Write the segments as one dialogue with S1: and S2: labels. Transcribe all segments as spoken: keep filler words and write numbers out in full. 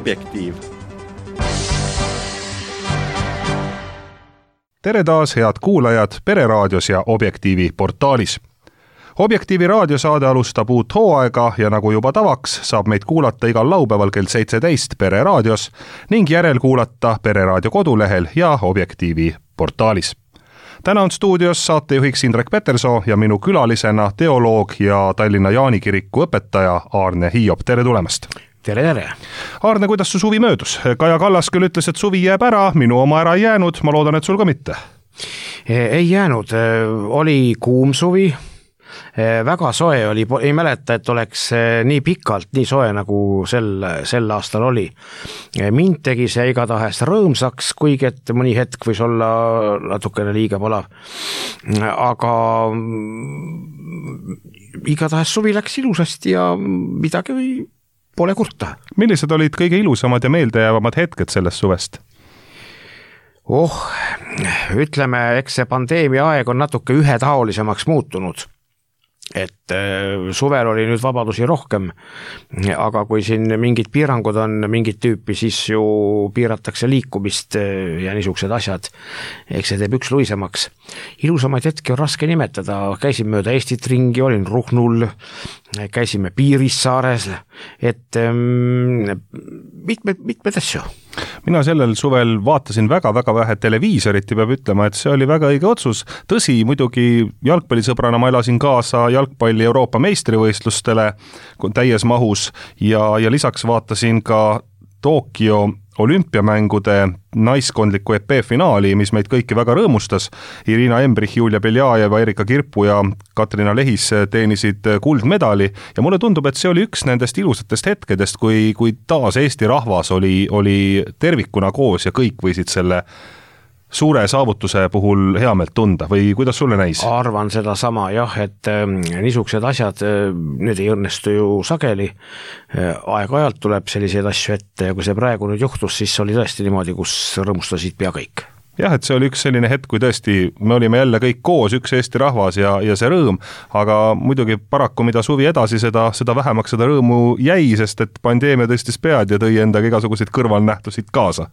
S1: Objektiiv.
S2: Tere taas, head kuulajad Pereraadios ja Objektiivi portaalis. Objektiivi raadiosaade alustab uut hooaega ja nagu juba tavaks, saab meid kuulata igal laupäeval kell seitseteist Pereraadios ning järel kuulata Pereraadio kodulehel ja Objektiivi portaalis. Täna on stuudios saatejuhiks Indrek Petersoo ja minu külalisena teoloog ja Tallinna Jaanikiriku õpetaja Aarne Hiiop. Tere tulemast!
S3: Tere, tere!
S2: Aarne, kuidas su suvi möödus? Kaja Kallas küll ütles, et suvi jääb ära, minu oma ära ei jäänud, ma loodan, et sul ka mitte.
S3: Ei jäänud, oli kuum suvi, väga soe oli, ei mäleta, et oleks nii pikalt nii soe nagu sel, sel aastal oli. Mind tegi see igatahes rõõmsaks, kuigi et mõni hetk võis olla natukene liiga palav. Aga igatahes suvi läks ilusasti ja midagi pole kurta.
S2: Millised olid kõige ilusamad ja meeldejäävamad hetked sellest suvest?
S3: Oh, ütleme, eks see pandeemia aeg on natuke ühetaolisemaks muutunud. Et suvel oli nüüd vabadusi rohkem, aga kui siin mingid piirangud on mingit tüüpi, siis ju piiratakse liikumist ja niisugused asjad, eks see teeb üks luisemaks. Ilusamaid hetki on raske nimetada, käisin mööda Eestit ringi, olin Ruhnul, käisime Piirissaares, et mitmed, mitmed asju.
S2: Mina sellel suvel vaatasin väga-väga vähe televiisorit ja peab ütlema, et see oli väga õige otsus. Tõsi, muidugi jalgpallisõbrana ma elasin kaasa jalgpalli Euroopa meistrivõistlustele täies mahus ja, ja lisaks vaatasin ka Tokyo olümpiamängude naiskondliku E P finaali, mis meid kõiki väga rõõmustas. Irina Embrich, Julia Beljajeva, Erika Kirpu ja Katrina Lehis teenisid kuldmedali ja mulle tundub, et see oli üks nendest ilusatest hetkedest, kui, kui taas Eesti rahvas oli, oli tervikuna koos ja kõik võisid selle suure saavutuse puhul heameelt tunda või kuidas sulle näis?
S3: Arvan seda sama, jah, et niisugused asjad nüüd ei õnnestu ju sageli. Aeg-ajalt tuleb selliseid asju ette ja kui see praegu nüüd juhtus, siis oli tõesti niimoodi, kus rõõmustasid pea kõik.
S2: Jah, et see oli üks selline hetk, kui tõesti me olime jälle kõik koos, üks Eesti rahvas ja, ja see rõõm, aga muidugi paraku mida suvi edasi, seda, seda vähemaks seda rõõmu jäi, sest et pandeemia tõstis pead ja tõi endaga igasuguseid kõrvalnähtusid kaasa.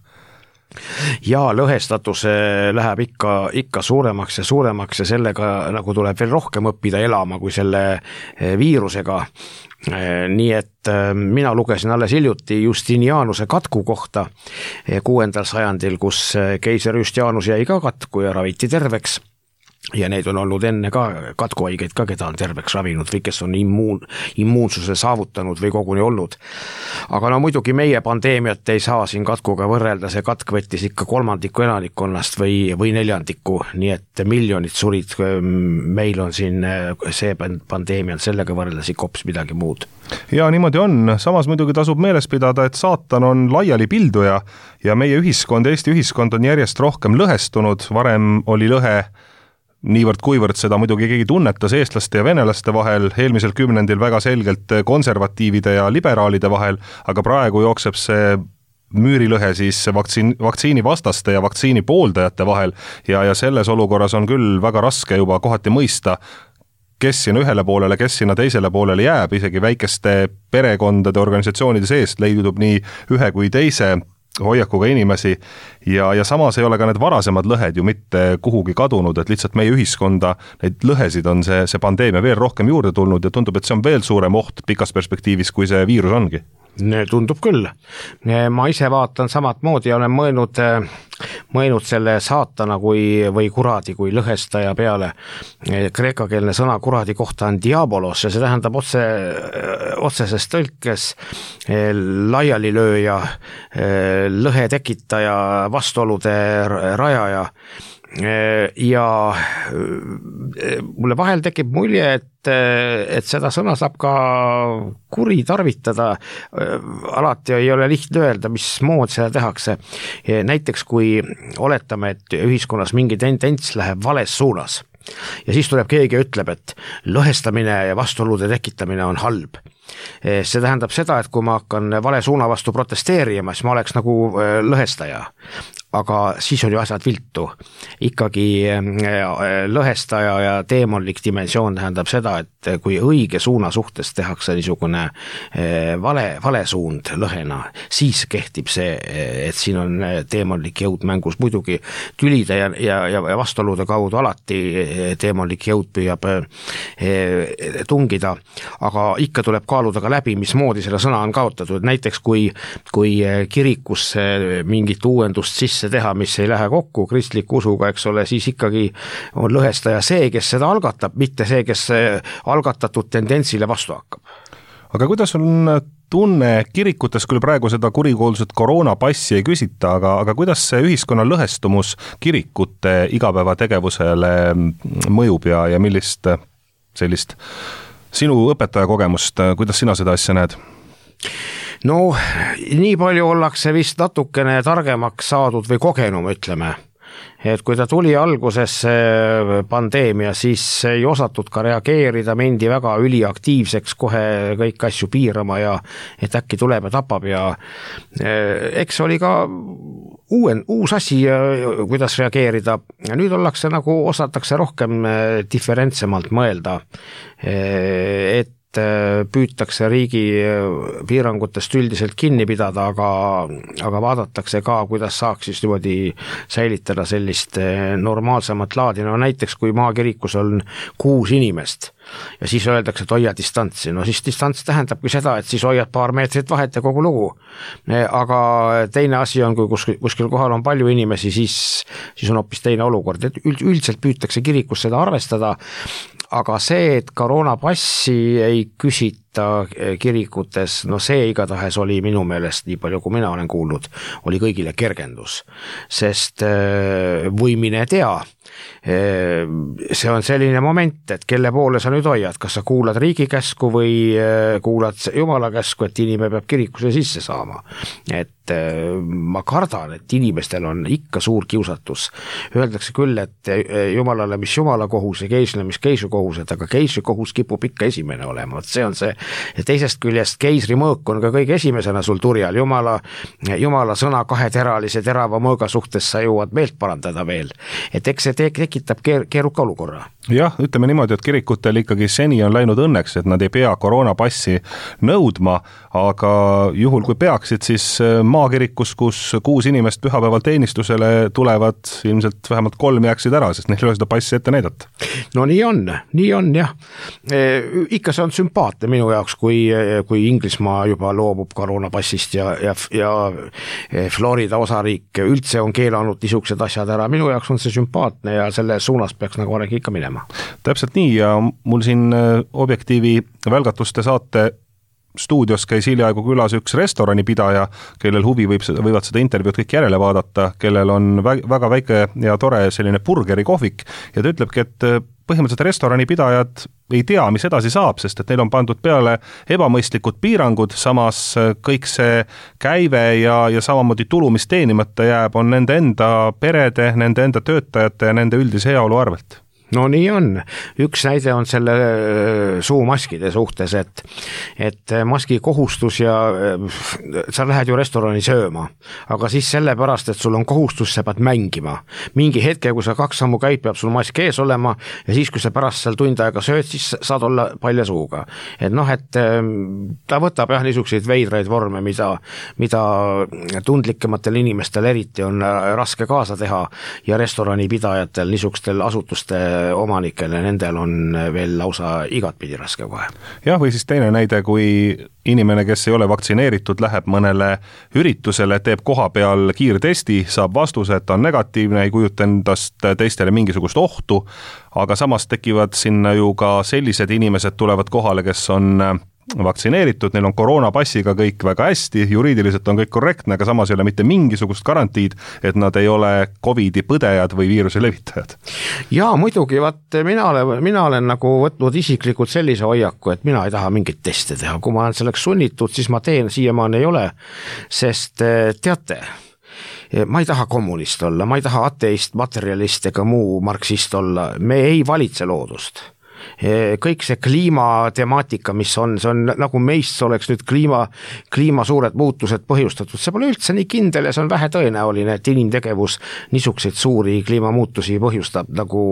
S3: Ja lõhestatus läheb ikka, ikka suuremaks ja suuremaks ja sellega nagu tuleb veel rohkem õppida elama kui selle viirusega. Nii et mina lugesin alles hiljuti Justinianuse katku kohta kuuendal sajandil, kus keiser Justinianus jäi ka katku ja raviti terveks. Ja neid on olnud enne ka katkuhaigeid ka, keda on terveks ravinud või kes on immuun, immuunsuse saavutanud või koguni olnud. Aga no muidugi meie pandeemiat ei saa siin katkuga võrrelda, see katk võttis ikka kolmandiku elanikkonnast või, või neljandiku, nii et miljonid surid, meil on siin see pandeemia on sellega võrreldes ikka hoopis midagi muud.
S2: Ja niimoodi on, samas muidugi tasub meeles pidada, et saatan on laiali pilduja ja meie ühiskond, Eesti ühiskond on järjest rohkem lõhestunud, varem oli lõhe niivõrd kuivõrd seda muidugi keegi tunnetas eestlaste ja venelaste vahel, eelmisel kümnendil väga selgelt konservatiivide ja liberaalide vahel, aga praegu jookseb see müürilõhe siis vaktsiin, vaktsiini vastaste ja vaktsiini pooldajate vahel ja, ja selles olukorras on küll väga raske juba kohati mõista, kes sinna ühele poolele, kes sinna teisele poolele jääb, isegi väikeste perekondade organisatsioonide seest leidub nii ühe kui teise hoiakuga inimesi ja, ja samas ei ole ka need varasemad lõhed ju mitte kuhugi kadunud, et lihtsalt meie ühiskonda neid lõhesid on see, see pandeemia veel rohkem juurde tulnud ja tundub, et see on veel suurem oht pikas perspektiivis, kui see viirus ongi.
S3: Tundub küll. Ma ise vaatan samat moodi ja olen mõelnud, mõelnud selle saatana kui, või kuradi kui lõhestaja peale. Kreekakeelne sõna kuradi kohta on diabolos ja see tähendab otse, otseses tõlkes laialilööja, lõhe tekitaja, vastuolude rajaja. Ja mulle vahel tekib mulje, et, et seda sõna saab ka kuri tarvitada. Alati ei ole lihtne öelda, mis mood seda tehakse. Näiteks kui oletame, et ühiskonnas mingi tendents läheb vales suunas, ja siis tuleb keegi ja ütleb, et lõhestamine ja vastuolude tekitamine on halb. See tähendab seda, et kui ma hakkan vale suuna vastu protesteerima, siis ma oleks nagu lõhestaja. Aga siis on ju asjad viltu. Ikkagi lõhestaja ja teemonlik dimensioon tähendab seda, et kui õige suuna suhtes tehakse niisugune vale, vale suund lõhena, siis kehtib see, et siin on teemonlik jõud mängus. Muidugi tülide ja, ja, ja vastuolude kaudu alati teemonlik jõud püüab tungida, aga ikka tuleb kaaluda ka läbi, mismoodi selle sõna on kaotatud. Näiteks kui, kui kirikus mingit uuendust sisse teha, mis ei lähe kokku kristliku usuga, eks ole, siis ikkagi on lõhestaja see, kes seda algatab, mitte see, kes algatatud tendentsile vastu hakkab.
S2: Aga kuidas on tunne kirikutes, küll praegu seda kurikuulsat koroonapassi ei küsita, aga, aga kuidas see ühiskonna lõhestumus kirikute igapäevategevusele mõjub ja, ja millist sellist sinu õpetaja kogemust, kuidas sina seda asja näed?
S3: No nii palju ollakse vist natukene targemaks saadud või kogenum, ütleme. Et kui ta tuli alguses pandeemia, siis ei osatud ka reageerida, mendi väga üliaktiivseks kohe kõik asju piirama ja et äkki tuleb ja tapab ja eks oli ka uuen, uus asi, kuidas reageerida. Nüüd ollakse nagu osatakse rohkem diferentsemalt mõelda, et püütakse riigi piirangutest üldiselt kinni pidada, aga, aga vaadatakse ka, kuidas saaks siis niimoodi säilitada sellist normaalsemat laadi. No näiteks kui maakirikus on kuus inimest ja siis öeldakse, et hoia distantsi. No siis distants tähendabki seda, et siis hoiad paar meetrit vahet ja kogu lugu. Aga teine asi on, kui kuskil, kuskil kohal on palju inimesi, siis, siis on hoopis teine olukord. Et üldiselt püütakse kirikus seda arvestada, aga see, et koroonapassi ei küsita kirikutes, no see igatahes oli minu meelest, nii palju kui mina olen kuulnud, oli kõigile kergendus, sest või mine tea, see on selline moment, et kelle poole sa nüüd hoiad, kas sa kuulad riigi käsku või kuulad jumala käsku, et inimene peab kirikuse sisse saama. Et ma kardan, et inimestel on ikka suur kiusatus. Öeldakse küll, et jumalale mis jumala kohus ja keisrile mis keisu kohus, et aga keisri kohus kipub ikka esimene olema. See on see. Ja teisest küljest keisri mõõk on ka kõige esimesena sul turjal. Jumala, jumala sõna kaheteralise terava mõõga suhtes sa jõuad meelt parandada veel. Et eks see tekitab keeruka olukorra.
S2: Jah, ütleme niimoodi, et kirikutel ikkagi seni on läinud õnneks, et nad ei pea koroonapassi nõudma, aga juhul kui peaksid, siis maakirikus, kus kuus inimest pühapäeval teenistusele tulevad, ilmselt vähemalt kolm jääksid ära, sest neil ei ole seda passi ette näidata.
S3: No nii on, nii on jah. Ikka see on sümpaatne minu jaoks, kui, kui Inglismaa juba loobub koroonapassist ja, ja, ja Florida osariik üldse on keelanud niisugused asjad ära. Minu jaoks on see sümpaatne ja selle suunas peaks nagu aeg ikka minema.
S2: Täpselt nii ja mul siin Objektiivi välgatuste saate stuudios käis hiljaaegu külas üks restoranipidaja, kellel huvi võib, võivad seda intervjuud kõik järele vaadata, kellel on väga väike ja tore selline burgerikohvik ja ta ütlebki, et põhimõtteliselt restoranipidajad ei tea, mis edasi saab, sest et neil on pandud peale ebamõistlikud piirangud, samas kõik see käive ja, ja samamoodi tulu, mis teenimata jääb, on nende enda perede, nende enda töötajate ja nende üldise heaolu arvelt.
S3: No nii on. Üks näide on selle suumaskide suhtes, et, et maski kohustus ja sa lähed ju restorani sööma, aga siis sellepärast, et sul on kohustus, sa pead mängima. Mingi hetke, kui sa kaks sammu käid, peab sul mask ees olema ja siis, kui sa pärast seal tund aega sööd, siis saad olla palja suuga. Et noh, et ta võtab jah niisuguseid veidraid vorme, mida, mida tundlikematel inimestel eriti on raske kaasa teha ja restoranipidajatel, niisugustel asutuste omanikele, nendel on veel lausa igatpidi raske kohe.
S2: Jah, või siis teine näide, kui inimene, kes ei ole vaktsineeritud, läheb mõnele üritusele, teeb koha peal kiirtesti, saab vastuse, et on negatiivne, ei kujuta endast teistele mingisugust ohtu, aga samas tekivad sinna ju ka sellised inimesed tulevad kohale, kes on vaktsineeritud, neil on koroonapassiga kõik väga hästi, juriidiliselt on kõik korrektne, aga samas ei ole mitte mingisugust garantiid, et nad ei ole covidi põdejad või viiruse levitajad.
S3: Jaa, muidugi, vaat mina olen, mina olen nagu võtnud isiklikult sellise hoiaku, et mina ei taha mingit teste teha. Kui ma olen selleks sunnitud, siis ma teen, siiamaani ei ole, sest teate, ma ei taha kommunist olla, ma ei taha ateist, materialist ega muu marksist olla, me ei valitse loodust. Kõik see kliimatemaatika, mis on, see on nagu meist oleks nüüd kliima, kliima suured muutused põhjustatud, see pole üldse nii kindel ja see on vähe tõenäoline, et inimtegevus niisuguseid suuri kliimamuutusi põhjustab, nagu,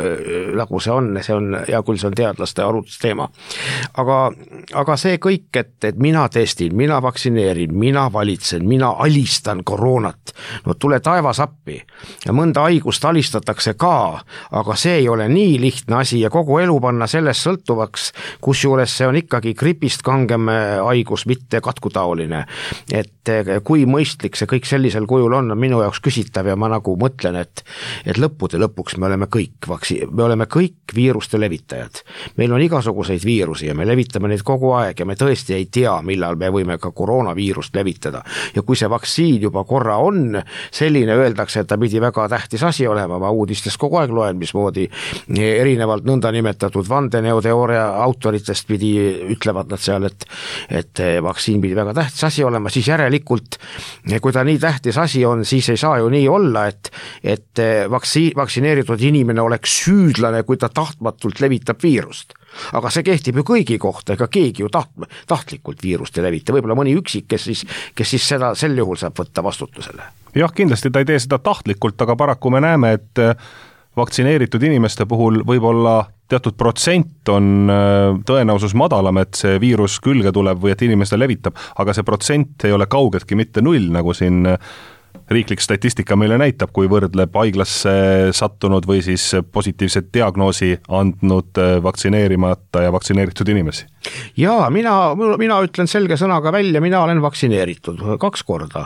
S3: nagu see on, see on, ja küll see on teadlaste arutlusteema. Aga, aga see kõik, et, et mina testin, mina vaktsineerin, mina valitsen, mina alistan koroonat, no tule taevas appi ja mõnda haigust alistatakse ka, aga see ei ole nii lihtne asi ja kogu elu panna sellest sõltuvaks, kusjuures see on ikkagi gripist kangem haigus, mitte katkutaoline. Et kui mõistlik see kõik sellisel kujul on, on minu jaoks küsitav ja ma nagu mõtlen, et, et lõppude lõpuks me oleme kõik vaksi, me oleme kõik viiruste levitajad. Meil on igasuguseid viirusi ja me levitame neid kogu aeg ja me tõesti ei tea, millal me võime ka koroonaviirust levitada. Ja kui see vaktsiin juba korra on selline, öeldakse, et ta pidi väga tähtis asi olema, ma uudistest kogu aeg loen, mismoodi erinevalt nõnda nimetatud vandeneoteooria autoritest pidi, ütlevad nad seal, et, et vaktsiin pidi väga tähtis asi olema, siis järelikult, kui ta nii tähtis asi on, siis ei saa ju nii olla, et, et vaksi, vaktsineeritud inimene oleks süüdlane, kui ta tahtmatult levitab viirust. Aga see kehtib ju kõigi kohta, ega keegi ju taht, tahtlikult viirust ei levita, võib-olla mõni üksik, kes siis, kes siis seda sel juhul saab võtta vastutusele.
S2: Jah, kindlasti ta ei tee seda tahtlikult, aga paraku me näeme, et vaktsineeritud inimeste puhul võib-olla teatud protsent on tõenäosus madalam, et see viirus külge tuleb või et inimeste levitab, aga see protsent ei ole kaugeltki mitte null, nagu siin riiklik statistika meile näitab, kui võrdleb haiglasse sattunud või siis positiivset diagnoosi andnud vaktsineerimata ja vaktsineeritud inimesi.
S3: Jaa, mina, mina ütlen selge sõnaga välja, mina olen vaktsineeritud kaks korda.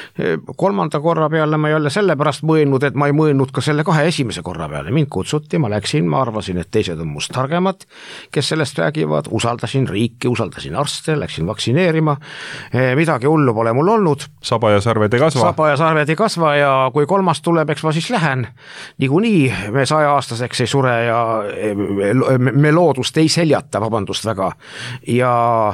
S3: Kolmanda korra peale ma ei ole sellepärast mõelnud, et ma ei mõelnud ka selle kahe esimese korra peale. Mind kutsuti, ma läksin, ma arvasin, et teised on must targemad, kes sellest räägivad, usaldasin riiki, usaldasin arste, läksin vaktsineerima, midagi hullu pole mul olnud.
S2: Saba ja sarved ei kasva.
S3: Saba ja sarved ei kasva ja kui kolmas tuleb, eks ma siis lähen. Niikuinii me saja aastaseks ei sure ja me loodust ei seljata, vabandust väga. Ja,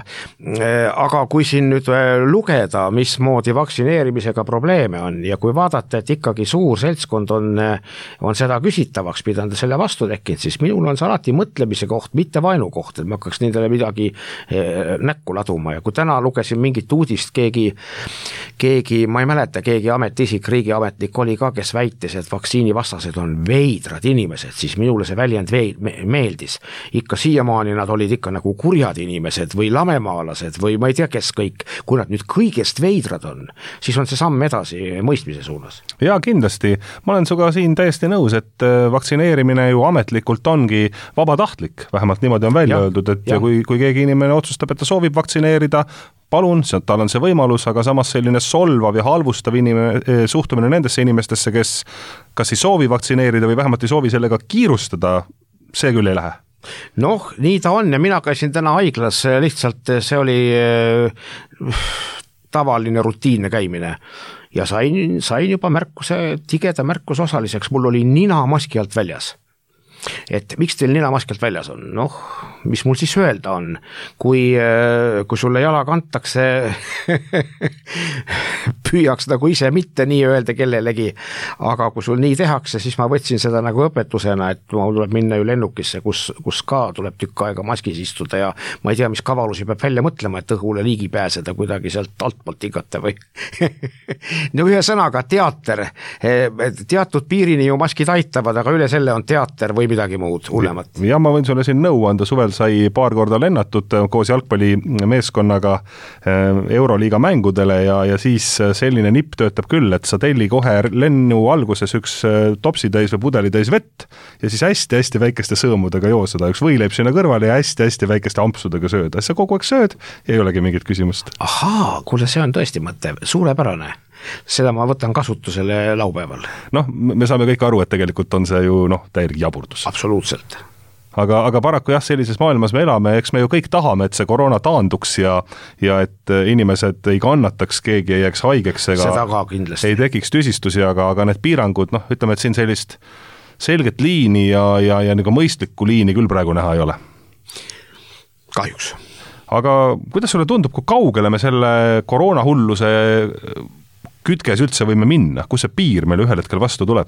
S3: aga kui siin nüüd lugeda, mismoodi vaktsineerimisega probleeme on ja kui vaadata, et ikkagi suur seltskond on, on seda küsitavaks pidanud selle vastu tekkinud, siis minul on see alati mõtlemise koht, mitte vaenu koht, et ma hakkaks nendele midagi näkku laduma ja kui täna lugesin mingit uudist, keegi, keegi ma ei mäleta, keegi ametiisik, riigiametnik oli ka, kes väitis, et vaktsiinivastased on veidrad inimesed, siis minule see väljend veid, meeldis. Ikka siiamaani nad olid ikka nagu kurjad inimesed või lamemaalased või ma ei tea, kes kõik, kui nad nüüd kõigest veidrad on, siis on see samm edasi mõistmise suunas.
S2: Jaa, kindlasti. Ma olen suga siin täiesti nõus, et vaktsineerimine ju ametlikult ongi vabatahtlik, vähemalt niimoodi on välja ja, öeldud, et ja. Kui, kui keegi inimene otsustab, et ta soovib vaktsineerida, palun, tal on see võimalus, aga samas selline solvav ja halvustav inimene, suhtumine nendesse inimestesse, kes kas ei soovi vaktsineerida või vähemalt ei soovi sellega kiirustada, see küll ei lähe.
S3: Noh, nii ta on ja mina käisin täna haiglas, lihtsalt see oli tavaline rutiinne käimine ja sain, sain juba märkuse, tigeda märkuse osaliseks, mul oli nina maski alt väljas. Et miks teil nina maski alt väljas on? Noh, mis mul siis öelda on? Kui, kui sulle jala kantakse, püüaks nagu ise mitte nii öelda kellelegi, aga kui sul nii tehakse, siis ma võtsin seda nagu õpetusena, et mul tuleb minna ju lennukisse, kus, kus ka tuleb tükk aega maskis istuda ja ma ei tea, mis kavalusi peab välja mõtlema, et õhule liigi pääseda kuidagi sealt altpoolt igata või. No ühe sõnaga teater, teatud piirini ju maskid aitavad, aga üle selle on teater või midagi muud hullemat.
S2: Ja ma võin sulle siin nõu anda, suvel sai paar korda lennatud koos jalgpallimeeskonnaga Euroliiga mängudele ja, ja siis selline nipp töötab küll, et sa telli kohe lennu alguses üks topsitäis või pudelitäis vett ja siis hästi-hästi väikeste sõõmudega joo seda, üks võileib sinna kõrvale ja hästi-hästi väikeste ampsudega sööd. Sa kogu aeg sööd ja ei olegi mingit küsimust.
S3: Ahaa, kuule, see on tõesti mõte, suurepärane. Seda ma võtan kasutusele laupäeval.
S2: Noh, me saame kõik aru, et tegelikult on see ju noh, täielik jaburdus.
S3: Absoluutselt.
S2: Aga, aga paraku jah, sellises maailmas me elame, eks me ju kõik tahame, et see koroona taanduks ja, ja et inimesed ei kannataks, keegi ei jääks haigeks ega
S3: seda ka kindlasti.
S2: Ei tekiks tüsistusi, aga, aga need piirangud, noh, ütleme, et siin sellist selget liini ja, ja, ja nagu mõistlikku liini küll praegu näha ei ole.
S3: Kahjuks.
S2: Aga kuidas sulle tundub, kui kaugele me selle koroonahulluse kütkes üldse võime minna, kus see piir meil ühel hetkel vastu tuleb?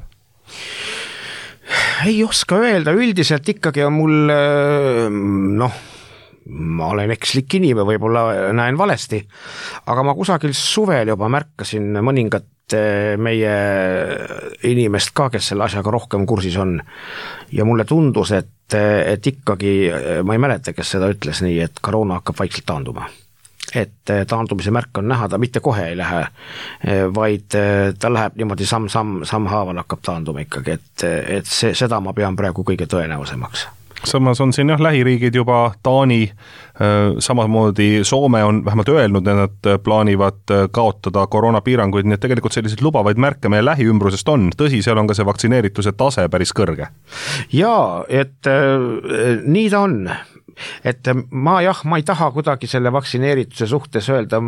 S3: Ei oska öelda, üldiselt ikkagi on mul noh, ma olen ekslik inimene, võib-olla näen valesti, aga ma kusagil suvel juba märkasin mõningat meie inimest ka, kes selle asjaga rohkem kursis on ja mulle tundus, et, et ikkagi, ma ei mäleta, kes seda ütles nii, et koroona hakkab vaikselt taanduma. Et taandumise märk on näha, ta mitte kohe ei lähe, vaid ta läheb niimoodi samm, samm, samm haaval hakkab taanduma ikkagi, et, et see, seda ma pean praegu kõige tõenäosemaks.
S2: Samas on siin jah, lähiriigid juba Taani, samamoodi Soome on vähemalt öelnud, et nad plaanivad kaotada koroonapiiranguid, nii et tegelikult selliseid lubavaid märke meie lähiümbrusest on. Tõsi, seal on ka see vaktsineerituse tase päris kõrge.
S3: Jaa, et äh, nii ta on. Et ma jah, ma ei taha kuidagi selle vaktsineerituse suhtes öelda,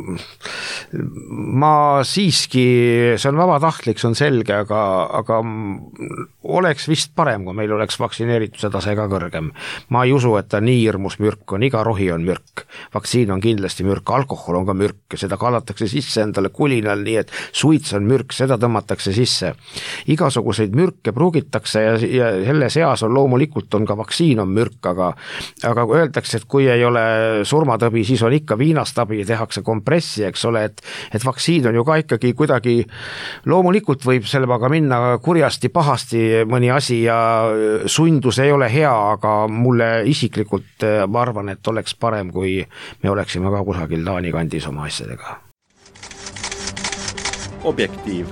S3: ma siiski, see on vabatahtlik, see on selge, aga, aga oleks vist parem, kui meil oleks vaktsineerituse tase ka kõrgem. Ma ei usu, et ta nii hirmus mürk on, iga rohi on mürk, vaktsiin on kindlasti mürk, alkohol on ka mürk, seda kallatakse sisse endale kulinal, nii et suits on mürk, seda tõmmatakse sisse. Igasuguseid mürke pruugitakse ja, ja selle seas on loomulikult on ka vaktsiin on mürk, aga aga kui öeldakse, et kui ei ole surmatõbi, siis on ikka viinastabi, tehakse kompressi, eks ole, et, et vaktsiin on ju ka ikkagi kuidagi, loomulikult võib sellega minna kurjasti, pahasti mõni asi ja sundus ei ole hea, aga mulle isiklikult ma arvan, et oleks parem, kui me oleksime ka kusagil Taani kandis oma asjadega.
S1: Objektiiv.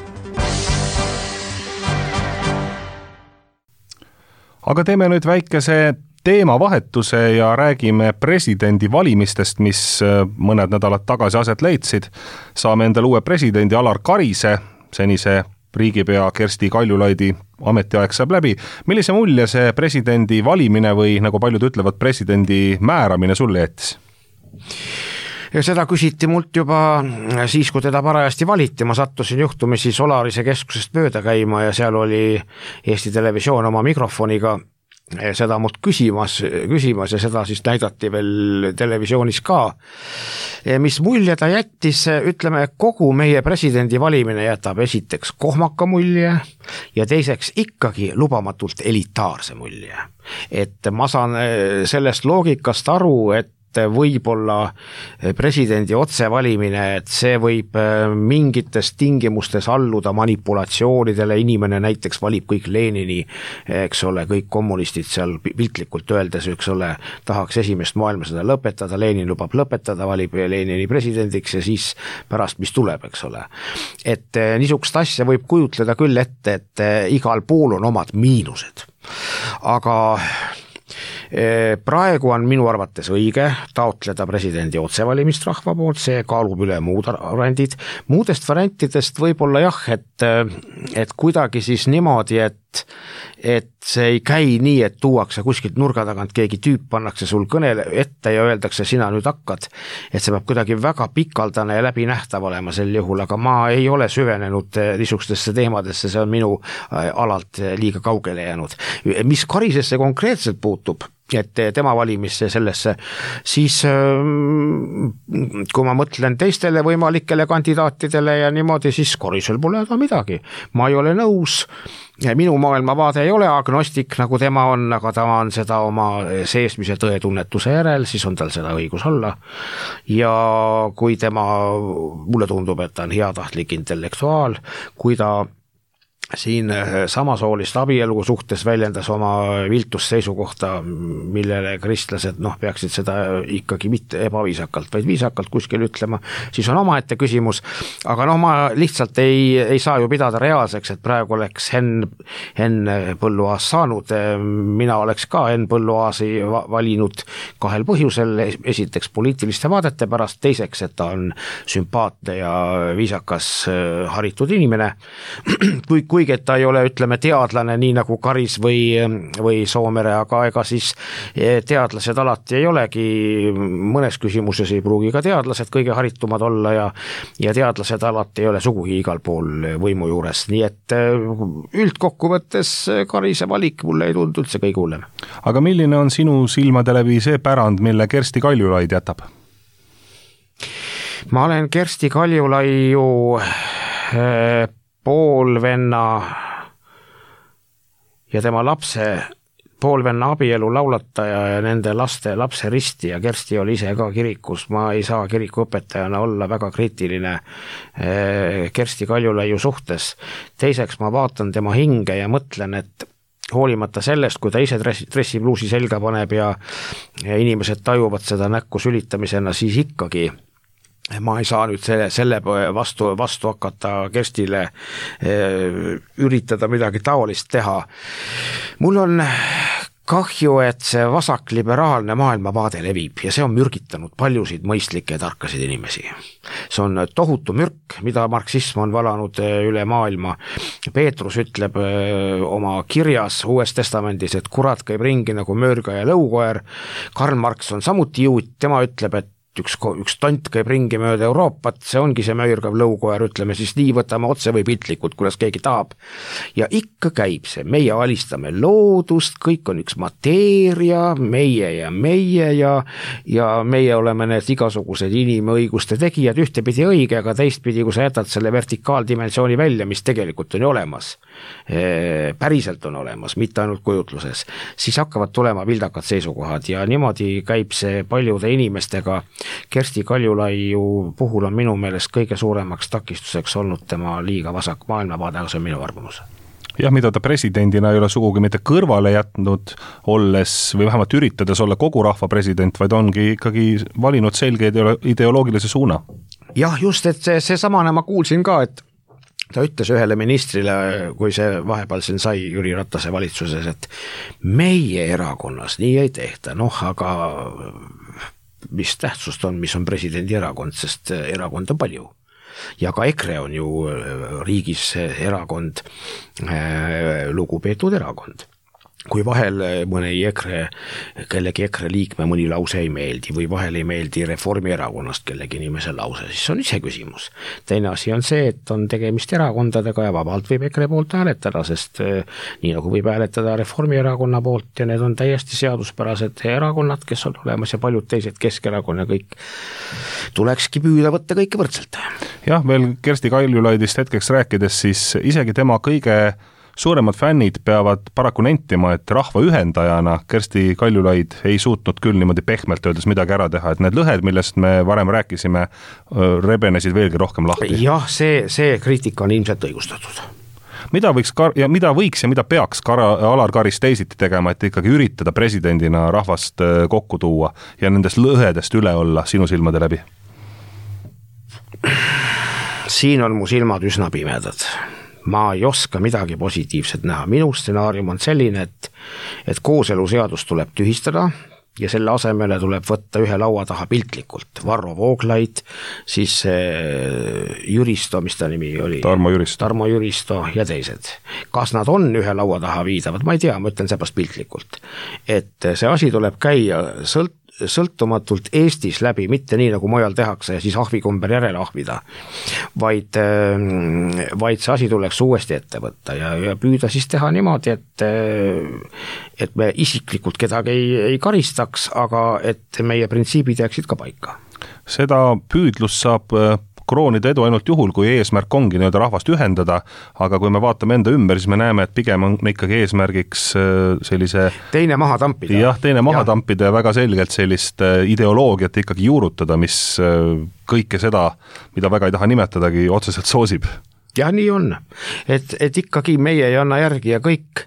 S2: Aga teeme nüüd väikese teemavahetuse ja räägime presidendi valimistest, mis mõned nädalad tagasi aset leidsid. Saame endale uue presidendi Alar Karise, senise riigipea Kersti Kaljulaidi ametiaeg saab läbi. Millise mulje see presidendi valimine või nagu paljud ütlevad, presidendi määramine sulle jättis?
S3: Ja seda küsiti mult juba siis, kui teda parajasti valiti. Ma sattusin juhtumisi Solarise keskusest mööda käima ja seal oli Eesti Televisioon oma mikrofoniga seda mult küsimas, küsimas ja seda siis näidati veel televisioonis ka. Mis mulje ta jättis, ütleme, kogu meie presidendi valimine jätab esiteks kohmaka mulje ja teiseks ikkagi lubamatult elitaarse mulje. Et ma saan sellest loogikast aru, et võib-olla presidendi otsevalimine, et see võib mingites tingimustes alluda manipulatsioonidele, inimene näiteks valib kõik Lenini, eks ole, kõik kommunistid seal piltlikult öeldes, eks ole, tahaks esimest maailmasõda lõpetada, Lenin lubab lõpetada, valib Lenini presidendiks ja siis pärast, mis tuleb, eks ole. Et niisugust asja võib kujutleda küll ette, et igal pool on omad miinused, aga praegu on minu arvates õige taotleda presidendi otsevalimist rahva poolt, see kaalub üle muud variandid. Muudest variantidest võib-olla jah, et, et kuidagi siis niimoodi, et, et see ei käi nii, et tuuakse kuskilt nurga tagant keegi tüüp, pannakse sul kõnele ette ja öeldakse, sina nüüd hakkad, et see peab kuidagi väga pikaldane ja läbinähtav olema sel juhul, aga ma ei ole süvenenud niisugustesse teemadesse, see on minu alalt liiga kaugele jäänud. Mis Karisesse konkreetselt puutub, et tema valimisse sellesse, siis kui ma mõtlen teistele võimalikele kandidaatidele ja niimoodi, siis Karisel pole ka midagi. Ma ei ole nõus, minu maailmavaade ei ole agnostik, nagu tema on, aga ta on seda oma seesmise tõetunnetuse järel, siis on tal seda õigus olla. Ja kui tema, mulle tundub, et ta on heatahtlik intellektuaal, kui ta siin samasoolist abielu suhtes väljendas oma viltusseisukohta, millele kristlased noh, peaksid seda ikkagi mitte ebaviisakalt, vaid viisakalt kuskil ütlema, siis on omaette küsimus, aga noh, ma lihtsalt ei, ei saa ju pidada reaalseks, et praegu oleks Henn, Henn Põlluaas saanud, mina oleks ka Henn Põlluaasi valinud kahel põhjusel, esiteks poliitiliste vaadete pärast, teiseks, et ta on sümpaatne ja viisakas haritud inimene, kui kuigi, et ta ei ole, ütleme, teadlane nii nagu Karis või, või Soomere, aga ega siis teadlased alati ei olegi, mõnes küsimuses ei pruugi ka teadlased kõige haritumad olla ja, ja teadlased alati ei ole sugugi igal pool võimu juures, nii et üldkokkuvõttes Karise valik mulle ei tundu üldse kõige hullem.
S2: Aga milline on sinu silmade läbi see pärand, mille Kersti Kaljulaid jätab?
S3: ma olen Kersti Kaljulaiu poolvenna ja tema lapse poolvenna abielu laulataja ja nende laste lapse risti ja Kersti oli ise ka kirikus, ma ei saa kirikuõpetajana olla väga kriitiline Kersti Kaljulaiu suhtes. Teiseks ma vaatan tema hinge ja mõtlen, et hoolimata sellest, kui ta ise dressipluusi selga paneb ja, ja inimesed tajuvad seda näkku sülitamisena, siis ikkagi ma ei saa nüüd selle, selle vastu, vastu hakata Kerstile üritada midagi taolist teha. Mul on kahju, et see vasakliberaalne maailmavaade levib ja see on mürgitanud paljusid mõistlikke ja tarkasid inimesi. See on tohutu mürk, mida marksism on valanud üle maailma. Peetrus ütleb oma kirjas Uues testamendis, et kurat käib ringi nagu möörga ja lõukoer. Karl Marx on samuti juut, tema ütleb, et üks, üks tont käib ringi mööda Euroopat, see ongi see möörgav lõukoer, ütleme siis nii, võtame otse või piltlikult, kuidas keegi tahab. Ja ikka käib see, meie alistame loodust, kõik on üks mateeria, meie ja meie ja, ja meie oleme need igasugused inimõiguste tegijad, ühtepidi õige, aga teistpidi, kui sa jätad selle vertikaaldimensiooni välja, mis tegelikult on olemas, päriselt on olemas, mitte ainult kujutluses, siis hakkavad tulema vildakad seisukohad ja niimoodi käib see paljude inimestega. Kersti Kaljulaiu puhul on minu meelest kõige suuremaks takistuseks olnud tema liiga vasak maailmavaade, aga see on minu arvamus.
S2: Jah, mida ta presidendina ei ole sugugi mitte kõrvale jätnud olles või vähemalt üritades olla kogu rahva president, vaid ongi ikkagi valinud selge ideoloogilise suuna.
S3: Jah, just, et see, see samane ma kuulsin ka, et ta ütles ühele ministrile, kui see vahepeal siin sai Jüri Ratase valitsuses, et meie erakonnas nii ei tehta, noh, aga mis tähtsust on, mis on presidendi erakond, sest erakond on palju. Ja ka EKRE on ju riigis erakond, lugupeetud erakond. Kui vahel mõne EKRE, kellegi EKRE liikme mõni lause ei meeldi või vahel ei meeldi Reformierakonnast kellegi inimese lause, siis on ise küsimus. Teine asi on see, et on tegemist erakondadega ja vabalt võib EKRE poolt hääletada, sest nii nagu võib hääletada Reformierakonna poolt ja need on täiesti seaduspärased erakonnad, kes on olemas ja paljud teised Keskerakonna kõik tulekski püüda võtta kõike võrdselt.
S2: Jah, veel Kersti Kaljulaidist hetkeks rääkides, siis isegi tema kõige suuremad fännid peavad paraku nentima, et rahva ühendajana Kersti Kaljulaid ei suutnud küll niimoodi pehmelt öeldes midagi ära teha, et need lõhed, millest me varem rääkisime, rebenesid veelgi rohkem lahti.
S3: Jah, see, see kriitika on ilmselt õigustatud.
S2: Mida võiks, kar- ja mida võiks ja mida peaks kar- Alar Karis teisiti tegema, et ikkagi üritada presidendina rahvast kokku tuua ja nendest lõhedest üle olla sinu silmade läbi?
S3: Siin on mu silmad üsna pimedad. Ma ei oska midagi positiivset näha. Minu stsenaarium on selline, et, et kooseluseadus tuleb tühistada ja selle asemele tuleb võtta ühe laua taha piltlikult. Varro Vooglaid, siis Jüristo, mis ta nimi oli?
S2: Tarmo Jüristo.
S3: Tarmo Jüristo ja teised. Kas nad on ühe laua taha viidavad? Ma ei tea, ma ütlen seepärast piltlikult. Et see asi tuleb käia sõlt sõltumatult Eestis läbi, mitte nii nagu mujal tehakse ja siis ahvikumber järele ahvida, vaid, vaid see asi tuleks uuesti ette võtta ja, ja püüda siis teha niimoodi, et, et me isiklikult kedagi ei, ei karistaks, aga et meie printsiibid jääksid ka paika.
S2: Seda püüdlust saab kroonida edu ainult juhul, kui eesmärk ongi nii-öelda rahvast ühendada, aga kui me vaatame enda ümber, siis me näeme, et pigem on ikkagi eesmärgiks sellise
S3: teine maha tampida.
S2: Jah, teine maha ja. tampida ja väga selgelt sellist ideoloogiat ikkagi juurutada, mis kõike seda, mida väga ei taha nimetadagi, otseselt soosib.
S3: Ja nii on, et, et ikkagi meie ei anna järgi ja kõik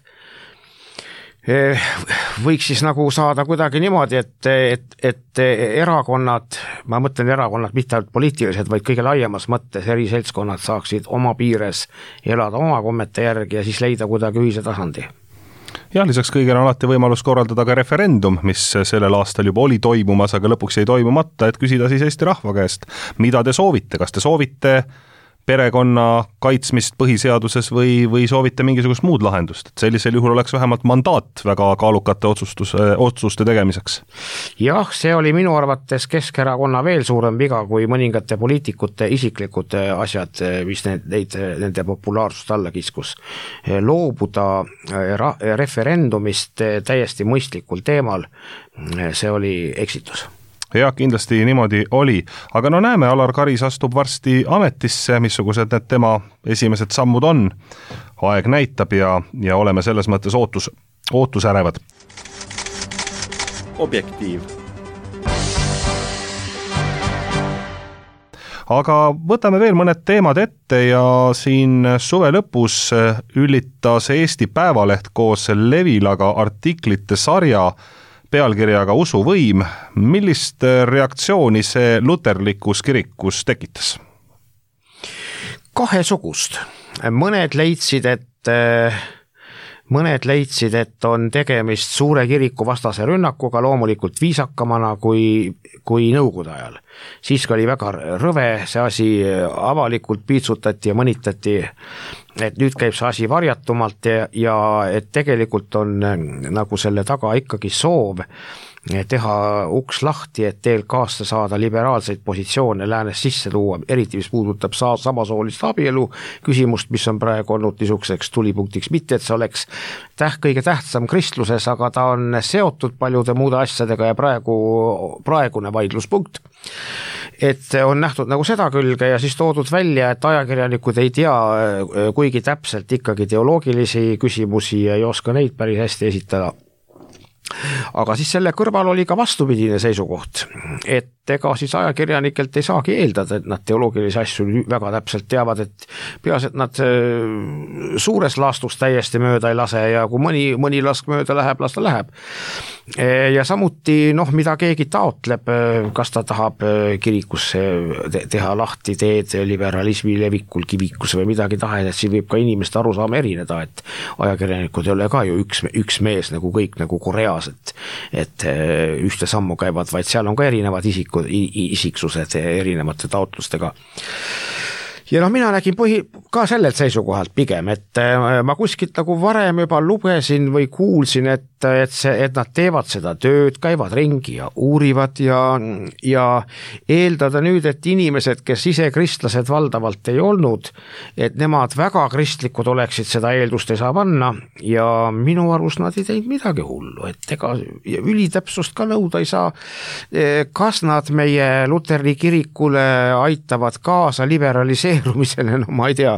S3: võiks siis nagu saada kuidagi niimoodi, et, et, et erakonnad, ma mõtlen erakonnad mitte ainult poliitilised, vaid kõige laiemas mõttes eri seltskonnad saaksid oma piires elada oma kommete järgi ja siis leida kuidagi ühise tasandi.
S2: Jah, lisaks kõigele on alati võimalus korraldada ka referendum, mis sellel aastal juba oli toimumas, aga lõpuks jäi toimumata, et küsida siis Eesti rahva käest, mida te soovite, kas te soovite perekonna kaitsmist põhiseaduses või, või soovite mingisugust muud lahendust, et sellisel juhul oleks vähemalt mandaat väga kaalukate otsustus, otsuste tegemiseks.
S3: Jah, see oli minu arvates Keskerakonna veel suurem viga kui mõningate poliitikute isiklikud asjad, mis neid, neid, nende populaarsust alla kiskus. Loobuda ra- referendumist täiesti mõistlikul teemal, see oli eksitus.
S2: jah, kindlasti niimoodi oli, aga no näeme, Alar Karis astub varsti ametisse, missugused need tema esimesed sammud on, aeg näitab ja, ja oleme selles mõttes ootus, ootusärevad.
S1: Objektiiv.
S2: Aga võtame veel mõned teemad ette ja siin suve lõpus ülitas Eesti Päevaleht koos Levilaga artiklite sarja pealkirjaga Usuvõim. Millist reaktsiooni see luterlikus kirikus tekitas?
S3: Kahesugust. Mõned leidsid, et mõned leidsid, et on tegemist suure kiriku vastase rünnakuga, loomulikult viisakamana kui, kui nõukogude ajal. Siis oli väga rõve, see asi avalikult piitsutati ja mõnitati, et nüüd käib see asi varjatumalt ja, ja et tegelikult on nagu selle taga ikkagi soov teha uks lahti, et teel kaasa saada liberaalseid positsioone läänes sisse tuua, eriti mis puudutab saa, samasoolist abielu küsimust, mis on praegu olnud niisuguseks tulipunktiks, mitte et see oleks täht, kõige tähtsam kristluses, aga ta on seotud paljude muude asjadega ja praegu, praegune vaidluspunkt. Et on nähtud nagu seda külge ja siis toodud välja, et ajakirjanikud ei tea kuigi täpselt ikkagi teoloogilisi küsimusi ja ei oska neid päris hästi esitada. Aga siis selle kõrval oli ka vastupidine seisukoht, et ega siis ajakirjanikelt ei saagi eeldada, et nad teoloogilisi asju väga täpselt teavad, et peas, et nad suures laastus täiesti mööda ei lase ja kui mõni, mõni lask mööda läheb, las ta läheb. Ja samuti, noh, mida keegi taotleb, kas ta tahab kirikusse teha lahti teed liberalismi levikul kivikus või midagi tahes, et siin võib ka inimeste arusaama erineda, et ajakirjanikud ei ole ka ju üks, üks mees nagu kõik nagu Koreas, et, et ühte sammu käivad, vaid seal on ka erinevad isikud, isiksused erinevate taotlustega. Ja noh, mina nägin põhi, ka sellelt seisukohalt pigem, et ma kuskilt nagu varem juba lugesin või kuulsin, et, et, see, et nad teevad seda tööd, käivad ringi ja uurivad ja, ja eeldada nüüd, et inimesed, kes ise kristlased valdavalt ei olnud, et nemad väga kristlikud oleksid, seda eeldust ei saa panna ja minu arust nad ei teinud midagi hullu, et ega ülitäpsust ka nõuda ei saa. Kas nad meie Luteri kirikule aitavad kaasa liberaliseerimisele, no ma ei tea,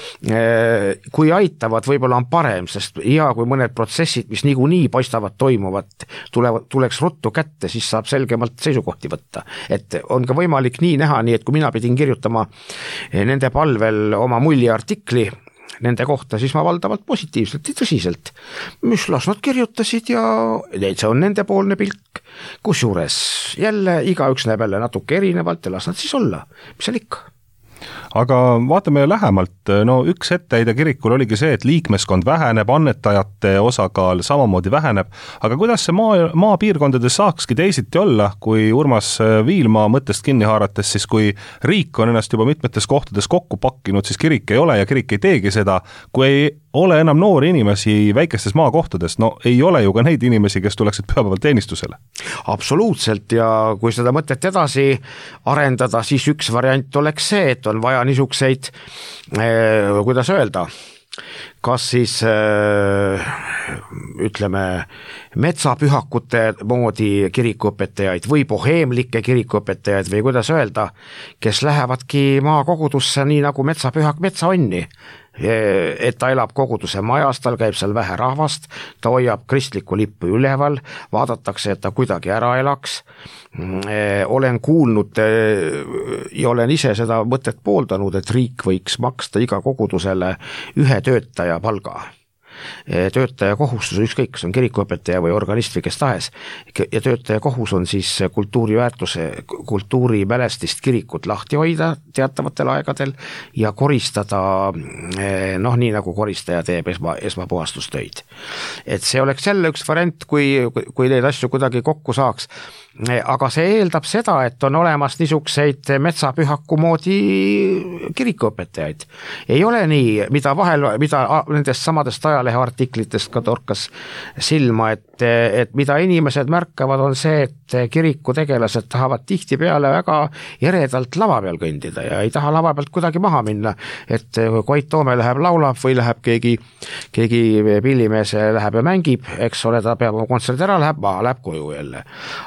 S3: kui aitavad, võib-olla on parem, sest hea, kui mõned protsessid, mis niikuinii paistavad toimuvat, tulevad, tuleks ruttu kätte, siis saab selgemalt seisukohti võtta. Et on ka võimalik nii näha, nii et kui mina pidin kirjutama nende palvel oma muljeartikli nende kohta, siis ma valdavalt positiivselt ja tõsiselt, mis las nad kirjutasid ja see on nende poolne pilk, kusjuures jälle igaüks näeb jälle natuke erinevalt ja las nad siis olla, mis seal ikka.
S2: Aga vaatame lähemalt, no üks etteheide kirikul oligi see, et liikmeskond väheneb, annetajate osakaal samamoodi väheneb, aga kuidas see maa, maapiirkondades saakski teisiti olla, kui Urmas Viilma mõttest kinni haarates, siis kui riik on ennast juba mitmetes kohtades kokku pakkinud, siis kirik ei ole ja kirik ei teegi seda, kui ei ole enam noori inimesi väikestes maakohtades, no ei ole ju ka neid inimesi, kes tuleksid pühapäeval teenistusele.
S3: Absoluutselt ja kui seda mõtet edasi arendada, siis üks variant oleks see, et on vaja niisuguseid, eh, kuidas öelda, kas siis eh, ütleme metsapühakute moodi kirikuõpetajaid või boheemlikke kirikuõpetajaid või kuidas öelda, kes lähevadki maakogudusse nii nagu metsapühak metsaonni, et ta elab koguduse majas, tal käib seal vähe rahvast, ta hoiab kristlikku lippu üleval, vaadatakse, et ta kuidagi ära elaks. Olen kuulnud ja olen ise seda mõtet pooldanud, et riik võiks maksta iga kogudusele ühe töötaja palga. Töötaja kohustus, ükskõik, kas on kirikuõpetaja või organist või kes tahes, ja töötaja kohus on siis kultuuriväärtuse, kultuurimälestist kirikut lahti hoida teatavatel aegadel ja koristada, noh nii nagu koristaja teeb esma, esmapuhastustöid. Et see oleks jälle üks variant, kui, kui neid asju kuidagi kokku saaks, aga see eeldab seda, et on olemas niisuguseid metsapühaku moodi kirikuõpetajaid. Ei ole nii, mida vahel, mida nendest samadest ajalehe artiklitest ka torkas silma, et, et mida inimesed märkavad, on see, et kiriku tegelased tahavad tihti peale väga eredalt lava peal kõndida ja ei taha lava pealt kuidagi maha minna, et Koit Toome läheb laulab või läheb keegi, keegi pillimees läheb ja mängib, eks ole, ta peab oma kontsert ära, läheb maha, läheb koju jälle. Aga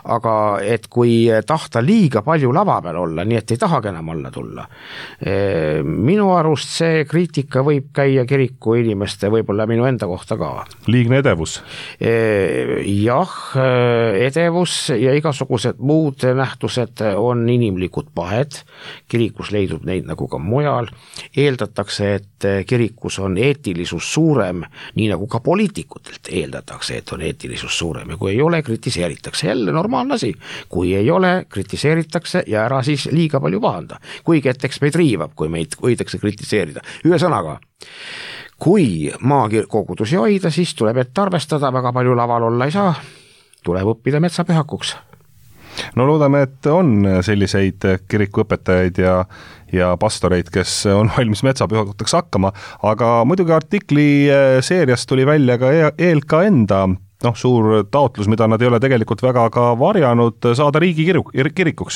S3: et kui tahta liiga palju lava peal olla, nii et ei tahagi enam alla tulla. Minu arust see kriitika võib käia kiriku inimeste, võib-olla minu enda kohta ka.
S2: Liigne edevus?
S3: Jah, edevus ja igasugused muud nähtused on inimlikud pahed. Kirikus leidub neid nagu ka mujal. Eeldatakse, et kirikus on eetilisus suurem, nii nagu ka poliitikutelt eeldatakse, et on eetilisus suurem ja kui ei ole, kritiseeritakse. Jälle normaalne asi. Kui ei ole, kritiseeritakse ja ära siis liiga palju pahanda. Kuigi etteks meid riivab, kui meid võidakse kritiseerida. Ühe sõnaga, kui maakogudusi hoida, siis tuleb ette arvestada, väga palju laval olla ei saa, tuleb õppida metsapühakuks.
S2: No loodame, et on selliseid kirikuõpetajaid ja, ja pastoreid, kes on valmis metsapühakuteks hakkama, aga muidugi artikli seeriast tuli välja ka E L K enda noh, suur taotlus, mida nad ei ole tegelikult väga ka varjanud, saada riigi kirikuks.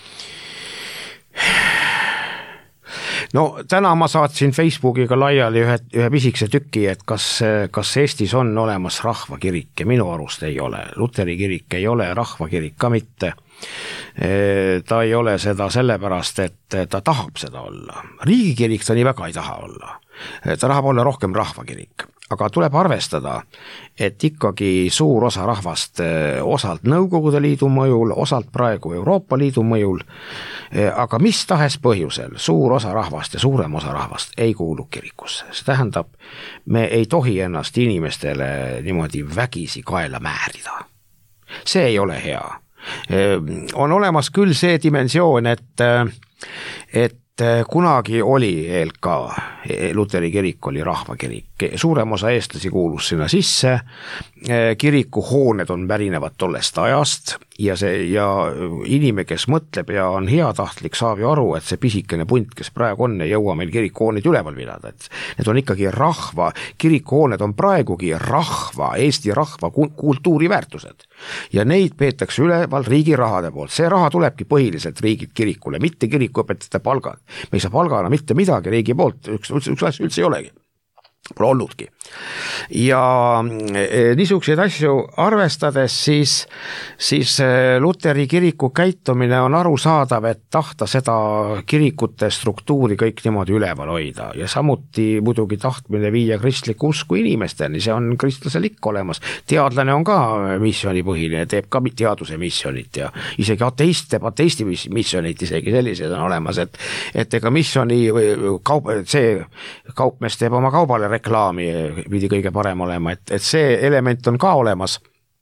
S3: No täna ma saatsin Facebookiga laiali ühe, ühe pisikese tüki, et kas, kas Eestis on olemas rahvakirik ja minu arust ei ole. Luteri kirik ei ole, rahvakirik ka mitte. Ta ei ole seda sellepärast, et ta tahab seda olla. Riigikirik ta nii väga ei taha olla. Ta tahab olla rohkem rahvakirik. Aga tuleb arvestada, et ikkagi suur osa rahvast osalt Nõukogude Liidu mõjul, osalt praegu Euroopa Liidu mõjul, aga mis tahes põhjusel suur osa rahvast ja suurem osa rahvast ei kuulu kirikusse. See tähendab, me ei tohi ennast inimestele niimoodi vägisi kaela määrida. See ei ole hea. On olemas küll see dimensioon, et, et kunagi oli E L K, Luteri kirik oli rahvakirik, suurem osa eestlasi kuulus sinna sisse, kirikuhooned on pärinevad tollest ajast ja, see, ja inimene, kes mõtleb ja on heatahtlik, saab ju aru, et see pisikene punt, kes praegu on, ei jõua meil kirikuhooneid üleval pidada, et need on ikkagi rahva, kirikuhooned on praegugi rahva, Eesti rahva kultuuriväärtused ja neid peetakse üleval riigi rahade poolt. See raha tulebki põhiliselt riigilt kirikule, mitte kirikuõpetajate palgad. Me ei saa palgana mitte midagi riigi poolt, üks, üks asja üldse ei olegi. Pole olnudki. Ja niisuguseid asju arvestades siis, siis Luteri kiriku käitumine on arusaadav, et tahta seda kirikute struktuuri kõik niimoodi üleval hoida ja samuti muidugi tahtmine viia kristliku usku inimesteni, see on kristlasel ikka olemas. Teadlane on ka missionipõhiline, teeb ka teaduse missionit ja isegi ateist teeb ateisti missionit, isegi sellised on olemas, et, et ega missioni kaup, see kaupmees teeb oma kaubale reklaami, pidi kõige parem olema, et, et see element on ka olemas.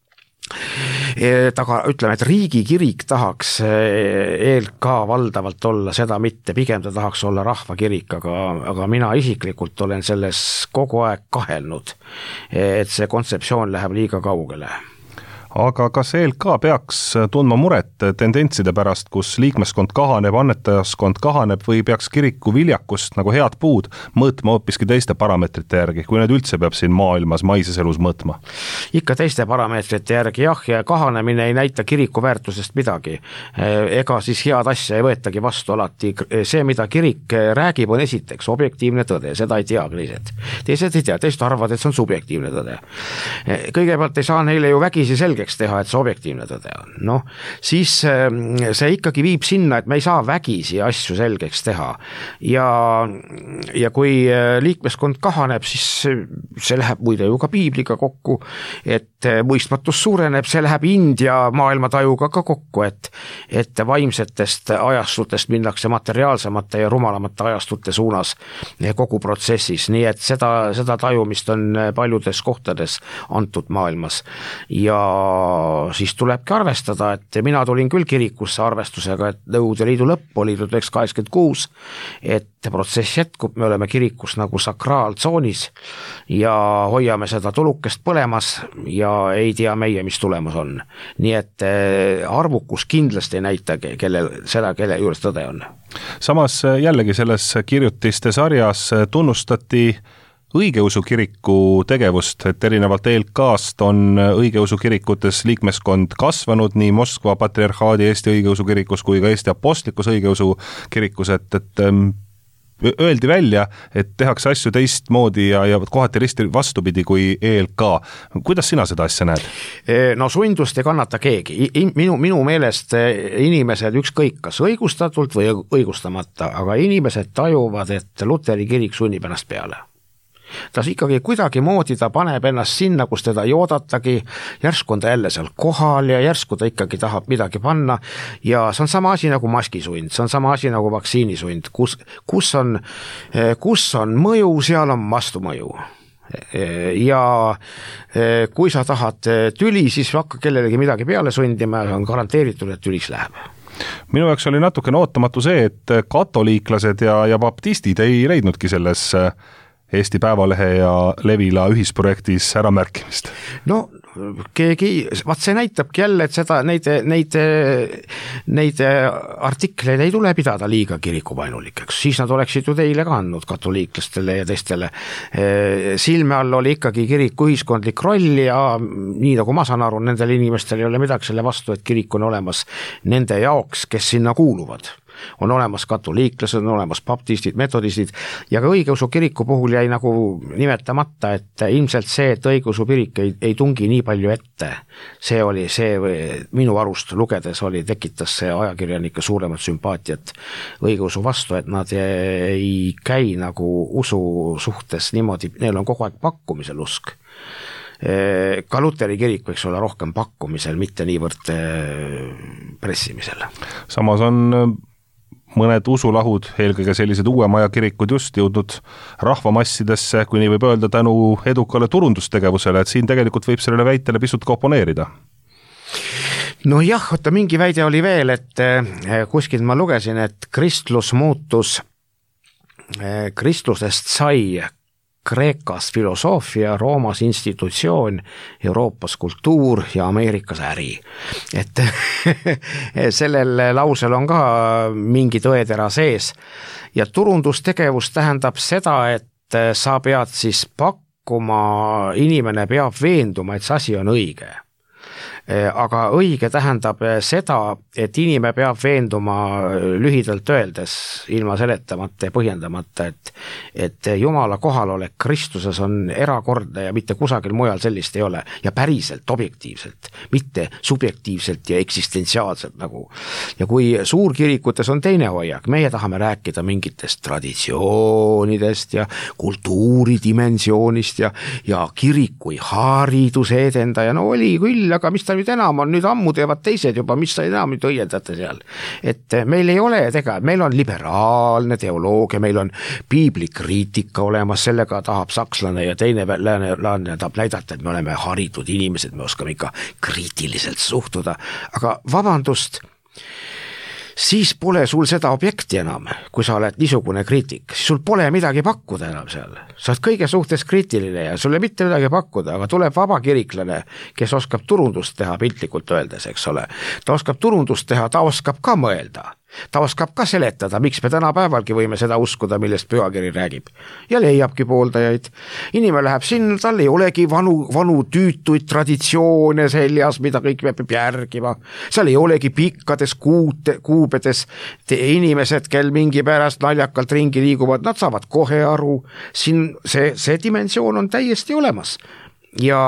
S3: Taga ütleme, et riigikirik tahaks E L K valdavalt olla, seda mitte, pigem ta tahaks olla rahvakirik, aga, aga mina isiklikult olen selles kogu aeg kahelnud, et see kontseptsioon läheb liiga kaugele.
S2: Aga kas E L K peaks tundma muret tendentside pärast, kus liikmeskond kahaneb, annetajaskond kahaneb või peaks kiriku viljakust nagu head puud mõõtma hoopiski teiste parameetrite järgi, kui need üldse peab siin maailmas maises elus mõõtma?
S3: Ikka teiste parameetrite järgi, jah, ja kahanemine ei näita kiriku väärtusest midagi. Ega siis head asja ei võetagi vastu alati. See, mida kirik räägib, on esiteks objektiivne tõde, seda ei tea teised. Teised ei tea, teised arvavad, et see on subjektiivne tõde. Kõigepealt ei saa neile ju vägisi selgeks teha, et see objektiivne tõde on. Noh, siis see ikkagi viib sinna, et me ei saa vägisi asju selgeks teha. Ja, ja kui liikmeskond kahaneb, siis see läheb muide ju ka piibliga kokku, et mõistmatus suureneb, see läheb India maailmatajuga ka kokku, et, et vaimsetest ajastutest minnakse materiaalsemate ja rumalamate ajastute suunas kogu protsessis, nii et seda, seda tajumist on paljudes kohtades antud maailmas ja siis tulebki arvestada, et mina tulin küll kirikusse arvestusega, et Nõukogude Liidu lõpp oli tuhat üheksasada kaheksakümmend kuus, et protsess jätkub, me oleme kirikus nagu sakraaltsoonis ja hoiame seda tulukest põlemas ja ei tea meie, mis tulemas on. Nii et arvukus kindlasti ei näita, kelle, seda, kelle juures tõde on.
S2: Samas jällegi selles kirjutiste sarjas tunnustati õigeusu kiriku tegevust, et erinevalt E L K-st on õigeusu kirikutes liikmeskond kasvanud nii Moskva patriarhaadi Eesti õigeusu kirikus kui ka Eesti apostlikus õigeusu kirikus, et, et öeldi välja, et tehakse asju teistmoodi ja, ja kohati risti vastupidi kui E L K. Kuidas sina seda asja näed?
S3: No sundust ei kannata keegi. Minu, minu meelest inimesed ükskõik kas õigustatult või õigustamata, aga inimesed tajuvad, et Luteri kirik sunnib ennast peale. Ta ikkagi kuidagi moodi ta paneb ennast sinna, kus teda ei oodatagi, järsku on ta jälle seal kohal ja järsku ta ikkagi tahab midagi panna ja see on sama asi nagu maskisund, see on sama asi nagu vaktsiinisund, kus, kus, on, kus on mõju, seal on vastumõju. Ja kui sa tahad tüli, siis hakka kellelegi midagi peale sundima ja on garanteeritud, et tüliks läheb.
S2: Minu jaoks oli natukene ootamatu see, et katoliiklased ja, ja baptistid ei leidnudki selles Eesti Päevalehe ja Levila ühisprojektis ära märkimist.
S3: No keegi, vaat see näitabki jälle, et seda, neid, neid, neid artikleid ei tule pidada liiga kirikuvainulikeks, siis nad oleksid ju teile ka andnud katoliiklastele ja teistele. Silme all oli ikkagi kiriku ühiskondlik roll ja nii nagu ma saan aru, nendel inimestel ei ole midagi selle vastu, et kirik on olemas nende jaoks, kes sinna kuuluvad. On olemas katoliiklased, on olemas baptistid, metodistid ja ka õigeusu kiriku puhul jäi nagu nimetamata, et ilmselt see, et õigeusu kirik ei, ei tungi nii palju ette. See oli see, minu arust lugedes oli, tekitas see ajakirjanike suuremat sümpaatiat õigeusu vastu, et nad ei käi nagu usu suhtes niimoodi, neil on kogu aeg pakkumisel usk. Ka Luteri kirik võiks olla rohkem pakkumisel, mitte niivõrd pressimisel.
S2: Samas on mõned usulahud, eelkõige sellised uuema aja kirikud just jõudnud rahvamassidesse, kui nii võib öelda, tänu edukale turundustegevusele, et siin tegelikult võib sellele väitele pisut ka oponeerida.
S3: No jah, oota, mingi väide oli veel, et kuskilt ma lugesin, et kristlus muutus, kristlusest sai Kreekas filosoofia, Roomas institutsioon, Euroopas kultuur ja Ameerikas äri. Et sellel lausel on ka mingi tõetera sees ja turundustegevus tähendab seda, et sa pead siis pakkuma, inimene peab veenduma, et see asi on õige. Aga õige tähendab seda, et inimene peab veenduma lühidalt öeldes ilma seletamata ja põhjendamata, et, et Jumala kohalolek Kristuses on erakordne ja mitte kusagil mujal sellist ei ole ja päriselt, objektiivselt, mitte subjektiivselt ja eksistentsiaalselt nagu. Ja kui suurkirikutes on teine hoiak, meie tahame rääkida mingitest traditsioonidest ja kultuuridimensioonist ja, ja kirikui hariduse edendaja, no oli küll, aga mis ta nüüd enam on, nüüd ammu teevad teised juba, mis sa enam nüüd õiendate seal. Et meil ei ole tega, meil on liberaalne teoloogia, meil on piiblikriitika olemas, sellega tahab sakslane ja teine lääne tahab näidata, et me oleme haritud inimesed, me oskame ikka kriitiliselt suhtuda, aga vabandust, siis pole sul seda objekti enam, kui sa oled niisugune kriitik, siis sul pole midagi pakkuda enam seal. Sa oled kõige suhtes kriitiline ja sulle mitte midagi pakkuda, aga tuleb vaba kiriklane, kes oskab turundust teha piltlikult öeldes, eks ole. Ta oskab turundust teha, ta oskab ka mõelda. Ta oskab ka seletada, miks me tänapäevalgi võime seda uskuda, millest pühakiri räägib. Ja leiabki pooldajaid. Inimene läheb sinna, tal ei olegi vanu, vanu tüütuid traditsioone seljas, mida kõik peab järgima. Seal ei olegi pikkades kuute, kuubedes inimesed, kel mingi pärast naljakalt ringi liiguvad, nad saavad kohe aru. Siin see, see dimensioon on täiesti olemas. Ja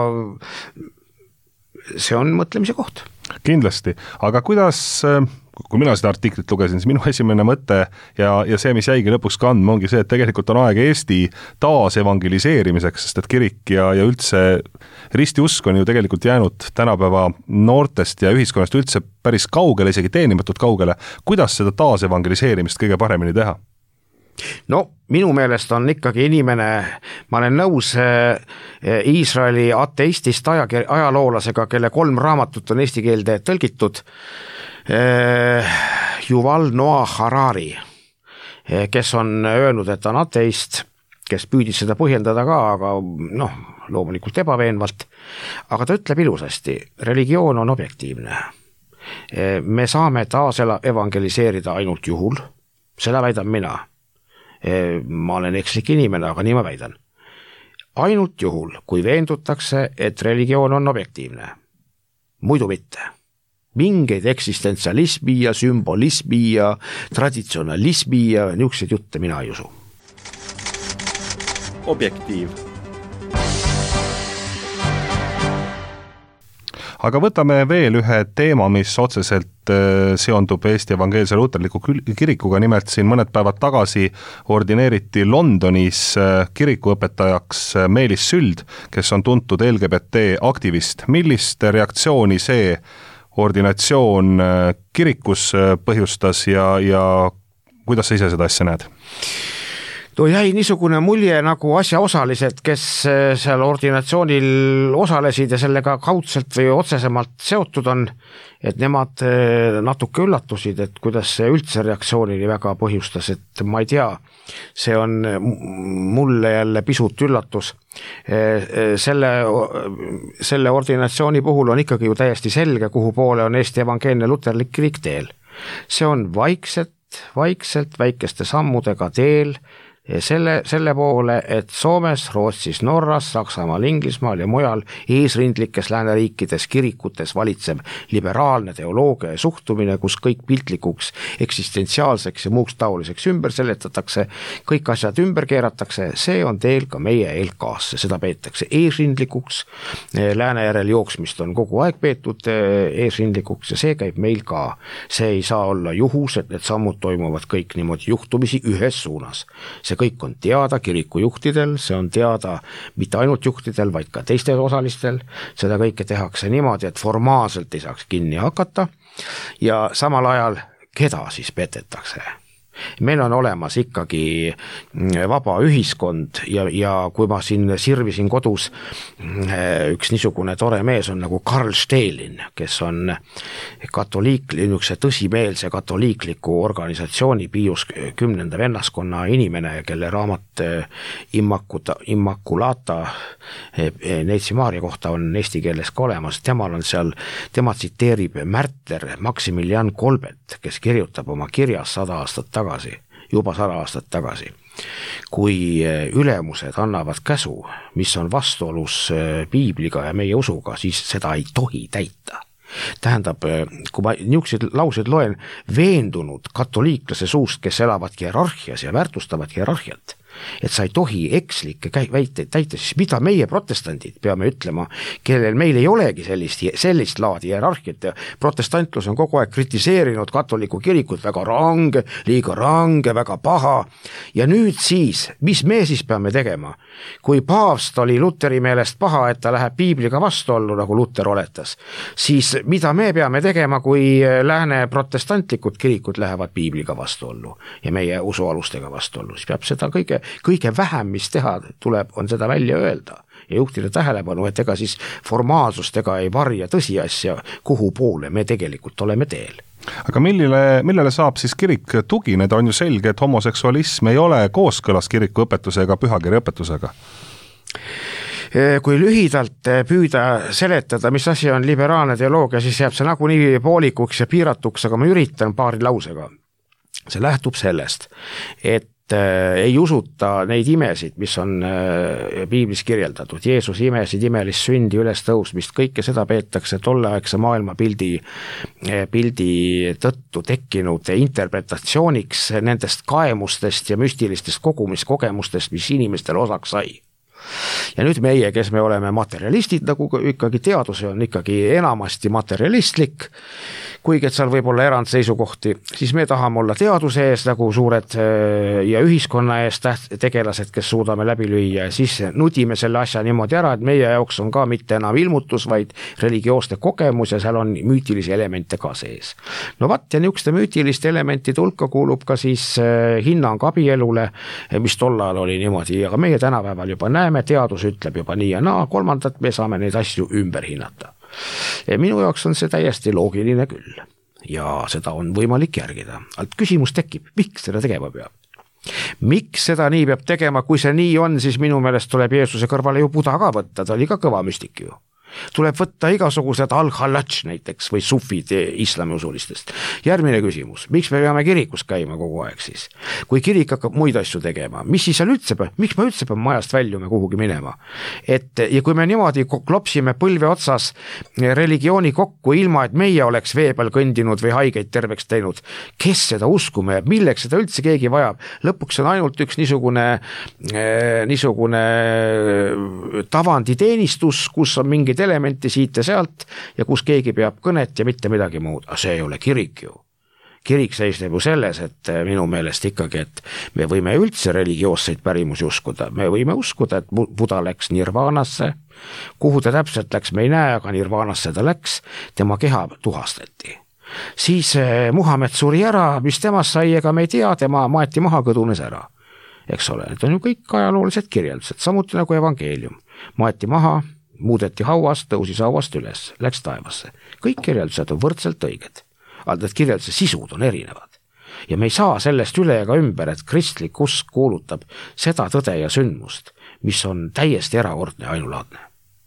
S3: see on mõtlemise koht.
S2: Kindlasti, aga kuidas... kui mina seda artiklit lugesin, siis minu esimene mõte ja, ja see, mis jäigi lõpuks kandma, ongi see, et tegelikult on aeg Eesti taas evangeliseerimiseks, sest et kirik ja, ja üldse ristiusk on ju tegelikult jäänud tänapäeva noortest ja ühiskonnast üldse päris kaugele, isegi teenimatult kaugele. Kuidas seda taas evangeliseerimist kõige paremini teha?
S3: No minu meelest on ikkagi inimene, ma olen nõus Iisraeli ateistist ajaloolasega, kelle kolm raamatut on eesti keelde tõlgitud, Yuval Noah Harari, kes on öelnud, et ta on ateist, kes püüdis seda põhjendada ka, aga noh, loomulikult ebaveenvalt, aga ta ütleb ilusasti, religioon on objektiivne. Me saame taas evangeliseerida ainult juhul, seda väidan mina. Ma olen ekslik inimene, aga nii ma väidan. Ainult juhul, kui veendutakse, et religioon on objektiivne. Muidu mitte. mingeid eksistentsialismi ja sümbolismi ja traditsionalismi ja niisuguseid jutte mina ei usu.
S1: Objektiiv.
S2: Aga võtame veel ühe teema, mis otseselt seondub Eesti Evangeelse Luterliku kirikuga, nimelt siin mõned päevad tagasi ordineeriti Londonis kirikuõpetajaks Meelis Süld, kes on tuntud L G B T aktivist. Millist reaktsiooni see ordinatsioon kirikus põhjustas ja, ja kuidas sa ise seda asja näed?
S3: No jäi niisugune mulje nagu asjaosalised, kes seal ordinatsioonil osalesid ja sellega kaudselt või otsesemalt seotud on, et nemad natuke üllatusid, et kuidas see üldse reaktsioonini väga põhjustas, et ma ei tea, see on mulle jälle pisut üllatus. Selle, selle ordinatsiooni puhul on ikkagi ju täiesti selge, kuhu poole on Eesti Evangeelne Luterlik kirik teel. See on vaikselt, vaikselt väikeste sammudega teel selle, selle poole, et Soomes, Rootsis, Norras, Saksamaal, Inglismaal ja mujal eesrindlikes lääneriikides kirikutes valitseb liberaalne teoloogia ja suhtumine, kus kõik piltlikuks, eksistentsiaalseks ja muuks taoliseks ümber seletatakse, kõik asjad ümber keeratakse, see on teel ka meie L K-sse, seda peetakse eesrindlikuks, lääne järel jooksmist on kogu aeg peetud eesrindlikuks ja see käib meil ka. See ei saa olla juhus, et need sammud toimuvad kõik niimoodi juhtumisi ühes suunas. See kõik on teada kirikujuhtidel, see on teada mitte ainult juhtidel, vaid ka teistel osalistel. Seda kõike tehakse niimoodi, et formaalselt ei saaks kinni hakata ja samal ajal keda siis petetakse. Meil on olemas ikkagi vaba ühiskond ja, ja kui ma siin sirvisin kodus, üks niisugune tore mees on nagu Karl Stelin, kes on katoliik, niisuguse tõsimeelse katoliikliku organisatsiooni Pius kümnenda vennaskonna inimene, kelle raamat Immacuta, Immaculata Neitsi Maaria kohta on eesti keeles ka olemas. Temal on seal, tema tsiteerib märter Maximilian Kolbet, kes kirjutab oma kirjas sada aastat tagasi, juba sada aastat tagasi. Kui ülemused annavad käsu, mis on vastuolus piibliga ja meie usuga, siis seda ei tohi täita. Tähendab, kui ma niisuguseid lauseid loen veendunud katoliiklase suust, kes elavad hierarhias ja väärtustavad hierarhiat, et sa ei tohi ekslikke väiteid täita, siis mida meie protestandid peame ütlema, kellel meil ei olegi sellist, sellist laadi hierarhiat ja protestantlus on kogu aeg kritiseerinud katoliku kirikut väga range, liiga range, väga paha ja nüüd siis, mis me siis peame tegema? Kui paavst oli Luteri meelest paha, et ta läheb piibliga vastuollu, nagu Luter oletas, siis mida me peame tegema, kui lääne protestantlikud kirikud lähevad piibliga vastuollu ja meie usualustega vastuollu, siis peab seda kõige kõige vähem, mis teha tuleb, on seda välja öelda ja juhtida tähelepanu, et ega siis formaalsustega ei varja tõsiasja, kuhu poole me tegelikult oleme teel.
S2: Aga millele, millele saab siis kirik tugineda, on ju selge, et homoseksualism ei ole kooskõlas kiriku õpetusega, pühakirja õpetusega?
S3: Kui lühidalt püüda seletada, mis asi on liberaalne teoloogia, siis jääb see nagunii poolikuks ja piiratuks, aga ma üritan paari lausega. See lähtub sellest, et ei usuta neid imesid, mis on piiblis kirjeldatud. Jeesus imesid, imelist sündi, üles tõusmist, kõike seda peetakse tolleaegse maailma pildi, pildi tõttu tekkinud interpretatsiooniks nendest kaemustest ja müstilistest kogumiskogemustest, mis inimestel osaks sai. Ja nüüd meie, kes me oleme materialistid, nagu ikkagi teadus on ikkagi enamasti materialistlik, kuigi et seal võib olla erandseisukohti, siis me tahame olla teaduse ees nagu suured ja ühiskonna ees tegelased, kes suudame läbi lüüa ja siis nudime selle asja niimoodi ära, et meie jaoks on ka mitte enam ilmutus, vaid religioosne kogemus ja seal on müütilisi elemente ka sees. No vat, ja niisuguste müütiliste elementide hulka kuulub ka siis hinnang abielule, mis tollal oli niimoodi, aga meie tänapäeval juba näeme, teadus ütleb juba nii ja naa, kolmandat me saame neid asju ümber hinnata. Ja minu jaoks on see täiesti loogiline küll ja seda on võimalik järgida. Alt küsimus tekib, miks seda tegema peab? Miks seda nii peab tegema, kui see nii on, siis minu meelest tuleb Jeesuse kõrvale ju Buda ka võtta, ta oli ka kõva müstik ju. tuleb võtta igasugused al-Khalatš näiteks või sufid islamiusulistest. Järgmine küsimus, miks me peame kirikus käima kogu aeg siis? Kui kirik hakkab muid asju tegema, mis siis seal üldse, miks me üldse peame majast väljume kuhugi minema? Et, ja kui me niimoodi klopsime põlve otsas religiooni kokku, ilma et meie oleks vee peal kõndinud või haigeid terveks teinud, kes seda uskuma jääb, milleks seda üldse keegi vajab? Lõpuks on ainult üks niisugune, niisugune tavanditeenistus, kus on mingid elementi siit ja sealt ja kus keegi peab kõnet ja mitte midagi muud. Aga see ei ole kirik ju. Kirik seisneb ju selles, et minu meelest ikkagi, et me võime üldse religioosseid pärimusi uskuda. Me võime uskuda, et Buda läks nirvaanasse, kuhu ta täpselt läks, me ei näe, aga nirvaanasse ta läks, tema keha tuhastati. Siis Muhamed suri ära, mis temast sai, ega me ei tea, tema maeti maha, kõdunes ära. Eks ole, need on ju kõik ajaloolised kirjeldused, samuti nagu evangeelium. Maeti maha, muudeti hauast, tõusis hauast üles, läks taevasse. Kõik kirjeldused on võrdselt õiged, aga need kirjelduse sisud on erinevad. Ja me ei saa sellest üle ega ümber, et kristlik usk kuulutab seda tõde ja sündmust, mis on täiesti erakordne ja ainulaadne.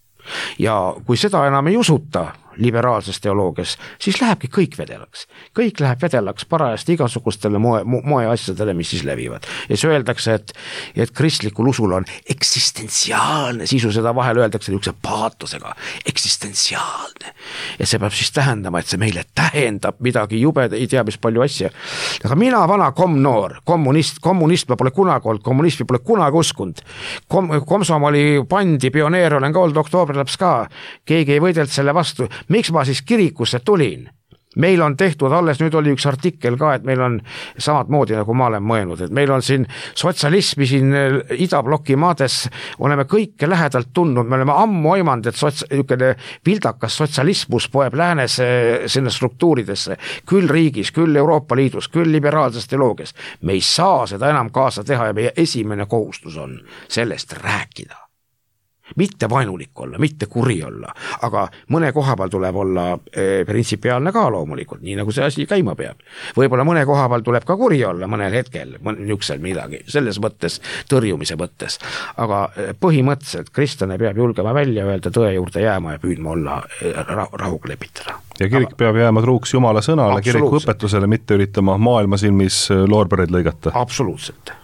S3: Ja kui seda enam ei usuta liberaalses teoloogias, siis lähebki kõik vedelaks. Kõik läheb vedelaks parajast igasugustele moe, moe asjadele, mis siis levivad. Ja siis öeldakse, et, et kristlikul usul on eksistentsiaalne sisu, seda vahel öeldakse niisuguse paatosega, eksistentsiaalne. Ja see peab siis tähendama, et see meile tähendab midagi jube, ei tea, mis palju asja. Aga mina vana komnoor, kommunist, kommunist ma pole kunagi olnud, kommunismi pole kunagi uskunud. Kom, komsomoli pandi, pioneer olen ka olnud, oktoobrilaps ka, keegi ei võidelt selle vastu. Miks ma siis kirikusse tulin? Meil on tehtud, alles nüüd oli üks artikkel ka, et meil on samad moodi, nagu ma olen mõelnud, et meil on siin sotsialismi siin idabloki maades, oleme kõike lähedalt tundnud, me oleme ammu aimanud, et sots, vildakas sotsialismus poeb läänes sinna struktuuridesse, küll riigis, küll Euroopa Liidus, küll liberaalses teoloogias. Me ei saa seda enam kaasa teha ja meie esimene kohustus on sellest rääkida. Mitte vaenulik olla, mitte kuri olla, aga mõne koha peal tuleb olla e, printsipiaalne ka loomulikult, nii nagu see asi käima peab. Võib-olla mõne koha peal tuleb ka kuri olla mõnel hetkel, niisugusel midagi, selles mõttes, tõrjumise mõttes. Aga põhimõtteliselt kristlane peab julgema välja öelda, tõe juurde jääma ja püüdma olla rahuga lepitada.
S2: Ja kirik aga... peab jääma truuks Jumala sõnale, kiriku õpetusele, mitte üritama maailma silmis loorbereid lõigata.
S3: Absoluutselt.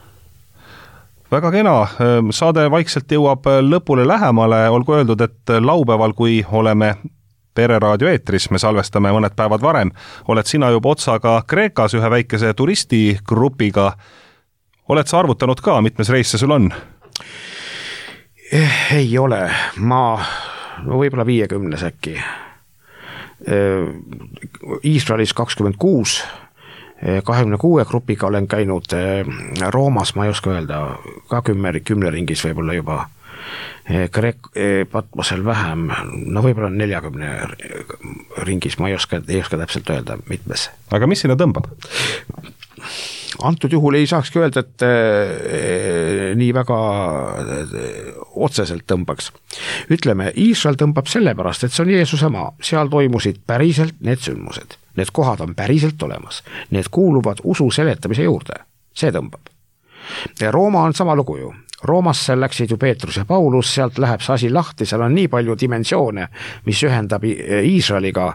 S2: Väga kena, saade vaikselt jõuab lõpule lähemale, olgu öeldud, et laupäeval, kui oleme Pereraadio eetris, me salvestame mõned päevad varem, oled sina juba otsaga Kreekas ühe väikese turistigrupiga. Oled sa arvutanud ka, mitmes reis see sul on?
S3: Ei ole, ma no võib-olla viiekümnes äkki. Iisraelis kakskümmend kuus, kahekümne kuue grupiga olen käinud Roomas, ma ei oska öelda, ka kümme, kümne ringis võib-olla juba, Kreek, Patmosel vähem, no võib-olla neljakümne ringis, ma ei oska, ei oska täpselt öelda, mitmes.
S2: Aga mis sinna tõmbab?
S3: Antud juhul ei saakski öelda, et e, nii väga e, otseselt tõmbaks. Ütleme, Iisrael tõmbab sellepärast, et see on Jeesuse maa. Seal toimusid päriselt need sündmused. Need kohad on päriselt olemas. Need kuuluvad usu seletamise juurde. See tõmbab. Ja Rooma on sama lugu ju. Roomasse läksid ju Peetrus ja Paulus, sealt läheb see asi lahti, seal on nii palju dimensioone, mis ühendab Iisraeliga,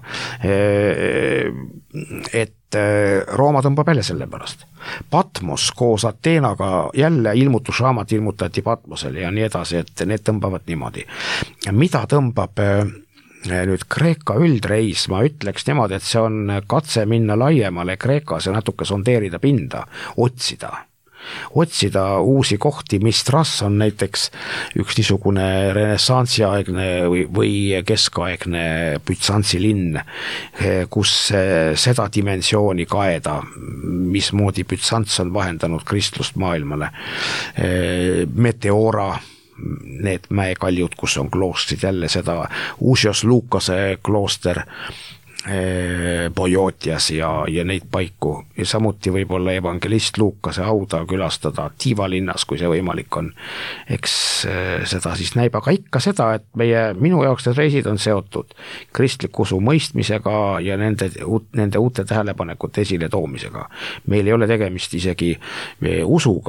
S3: et Rooma tõmbab jälle selle pärast. Patmos koos Ateenaga jälle ilmutusraamat ilmutati Patmosele ja nii edasi, et need tõmbavad niimoodi. Mida tõmbab nüüd Kreeka üldreis, ma ütleks niimoodi, et see on katse minna laiemale Kreekas ja natuke sondeerida pinda, otsida. otsida uusi kohti, Mistras on näiteks üks niisugune renessansiaegne või, või keskaegne Bütsantsi linn, kus seda dimensiooni kaeda, mismoodi Bütsants on vahendanud kristlust maailmale. Meteora, need mäekaljud, kus on kloostrid, jälle seda Usios Lukase klooster, Bojotias ja, ja neid paiku ja samuti võib-olla evangelist Lukase hauda külastada Tiiva linnas, kui see võimalik on. Eks seda siis näib, aga ikka seda, et meie, minu jaoks need reisid on seotud kristliku usu mõistmisega ja nende, nende uute tähelepanekute esile toomisega. Meil ei ole tegemist isegi usuga,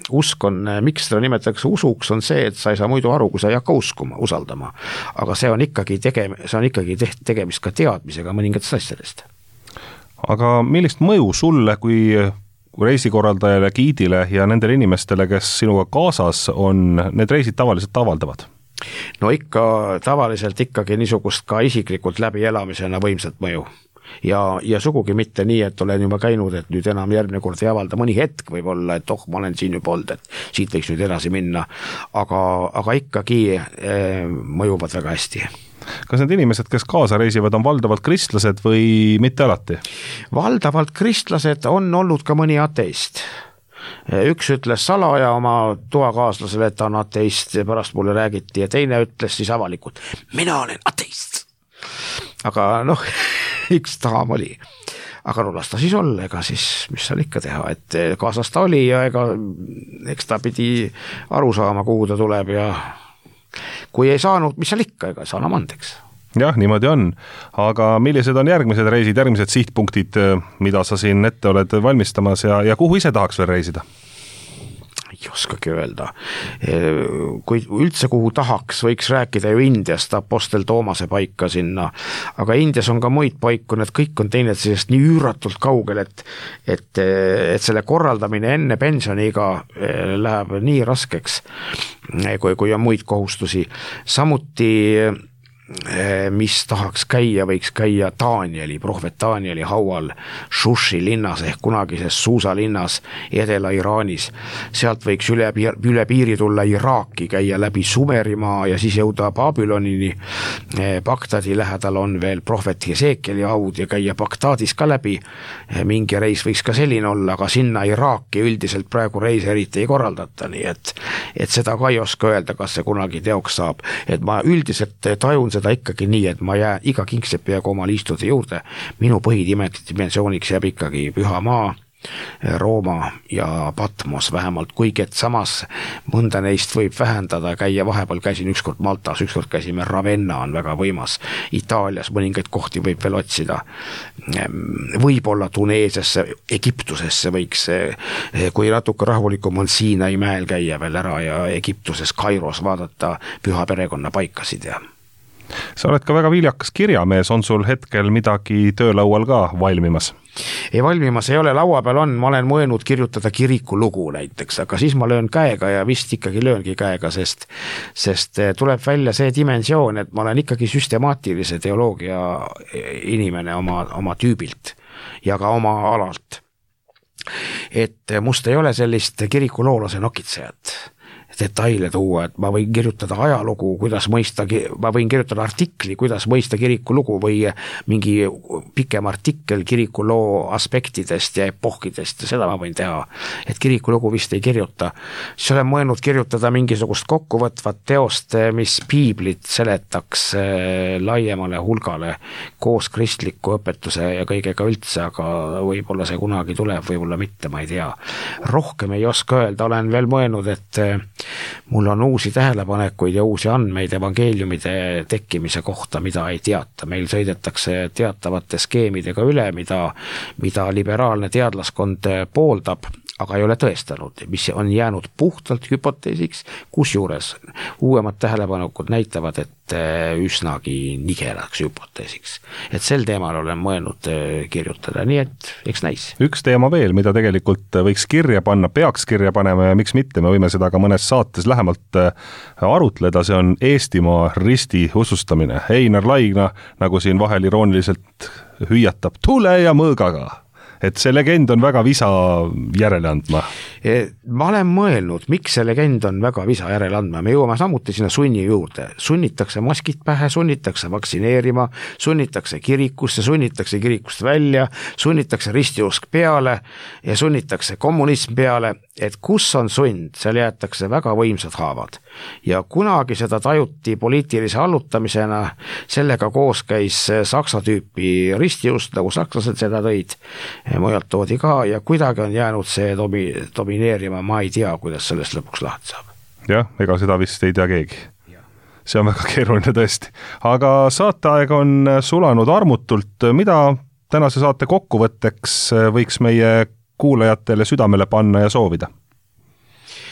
S3: usk on, miks seda nimetatakse usuks, on see, et sa ei saa muidu aru, kui sa ei hakka uskuma, usaldama. Aga see on ikkagi, tege, see on ikkagi tegemist ka teadmisega mõningatest asjadest.
S2: Aga millist mõju sulle kui reisikorraldajale, giidile ja nendele inimestele, kes sinuga kaasas on, need reisid tavaliselt avaldavad?
S3: No ikka tavaliselt ikkagi niisugust ka isiklikult läbi elamisena võimsat mõju. Ja, ja sugugi mitte nii, et olen juba käinud, et nüüd enam järgmine kord ei avalda mõni hetk võib olla, et oh, ma olen siin juba olnud, et siit võiks nüüd edasi minna, aga, aga ikkagi eh, mõjuvad väga hästi.
S2: Kas need inimesed, kes kaasa reisivad, on valdavalt kristlased või mitte alati?
S3: Valdavalt kristlased, on olnud ka mõni ateist. Üks ütles salaja oma toakaaslasele, et ta on ateist, pärast mulle räägiti, ja teine ütles siis avalikult, mina olen ateist. Aga noh, üks taam oli. Aga no las ta siis olla, ega siis, mis seal ikka teha, et kaasas ta oli ja ega eks ta pidi aru saama, kuhu ta tuleb ja kui ei saanud, mis seal ikka, ega saa enam andeks.
S2: Jah, niimoodi on. Aga millised on järgmised reisid, järgmised sihtpunktid, mida sa siin ette oled valmistamas ja, ja kuhu ise tahaks veel reisida?
S3: Ei oskagi öelda. Kui üldse kuhu tahaks, võiks rääkida ju Indiast, Apostel Toomase paika sinna, aga Indias on ka muid paiku, need kõik on teinud sellest nii üüratult kaugel, et, et, et selle korraldamine enne pensioniga läheb nii raskeks, kui, kui on muid kohustusi. Samuti mis tahaks käia, võiks käia Danieli, prohvet Danieli haual Shushi linnas ehk kunagises suusalinnas Edela-Iraanis. Sealt võiks üle, üle piiri tulla Iraaki, käia läbi Sumerimaa ja siis jõuda Babylonini. Bagdadi lähedal on veel prohvet Hesekieli haud ja käia Bagdadis ka läbi. Mingi reis võiks ka selline olla, aga sinna Iraaki üldiselt praegu reis eriti ei korraldata, nii et, et seda ka ei oska öelda, kas see kunagi teoks saab. Et ma üldiselt tajun seda ikkagi nii, et ma jää iga kingsepp jäägu oma liistude juurde. Minu põhidimensiooniks jääb ikkagi Püha maa, Rooma ja Patmos vähemalt, kuigi et samas mõnda neist võib vähendada, käia vahepeal käisin ükskord Maltas, ükskord käisime Ravenna, on väga võimas. Itaalias mõningaid kohti võib veel otsida. Võib-olla Tuneesiasse, Egiptusesse võiks, kui natuke rahulikum on Siinai mäel käia veel ära ja Egiptuses Kairos vaadata Püha perekonna paikasid ja
S2: sa oled ka väga viljakas kirjamees, on sul hetkel midagi töölaual ka valmimas?
S3: Ei valmimas ei ole, laua peal on, ma olen mõelnud kirjutada kiriku lugu näiteks, aga siis ma löön käega ja vist ikkagi lööngi käega, sest, sest tuleb välja see dimensioon, et ma olen ikkagi süstemaatilise teoloogia inimene oma, oma tüübilt ja ka oma alalt. Et must ei ole sellist kirikuloolase nokitsejat detaile tuua, et ma võin kirjutada ajalugu, kuidas mõista, ma võin kirjutada artikli, kuidas mõista kirikulugu või mingi pikem artikkel kirikuloo aspektidest ja epohkidest ja seda ma võin teha, et kirikulugu vist ei kirjuta. Siis olen mõelnud kirjutada mingisugust kokkuvõtvat teost, mis piiblit seletaks laiemale hulgale koos kristliku õpetuse ja kõigega üldse, aga võib-olla see kunagi tuleb, võib-olla mitte, ma ei tea. Rohkem ei oska öelda, olen veel mõelnud, et mul on uusi tähelepanekuid ja uusi andmeid evangeeliumide tekkimise kohta, mida ei teata. Meil sõidetakse teatavate skeemidega üle, mida, mida liberaalne teadlaskond pooldab, aga ei ole tõestanud, mis on jäänud puhtalt hüpoteesiks, kusjuures uuemad tähelepanekud näitavad, et üsnagi nigelaks hüpoteesiks. Et sel teemal olen mõelnud kirjutada, nii et eks näis.
S2: Üks teema veel, mida tegelikult võiks kirja panna, peaks kirja panema ja miks mitte, me võime seda ka mõnes saates lähemalt arutleda, see on Eestimaa risti usustamine. Einar Laigna, nagu siin vahel irooniliselt hüüatab, tule ja mõõgaga. Et see legend on väga visa järele andma.
S3: Ma olen mõelnud, miks see legend on väga visa järele andma. Me jõuame samuti sinna sunni juurde. Sunnitakse maskid pähe, sunnitakse vaksineerima, sunnitakse kirikusse, sunnitakse kirikust välja, sunnitakse ristiusk peale ja sunnitakse kommunism peale, et kus on sund, seal jäetakse väga võimsad haavad. Ja kunagi seda tajuti poliitilise allutamisena, sellega koos käis saksa tüüpi ristiust, nagu sakslased seda tõid, mujalt toodi ka ja kuidagi on jäänud see domi, domineerima, ma ei tea, kuidas sellest lõpuks lahti saab.
S2: Jah, ega seda vist ei tea keegi. See on väga keeruline tõesti. Aga saateaeg on sulanud armutult, mida tänase saate kokkuvõtteks võiks meie kuulajatele südamele panna ja soovida?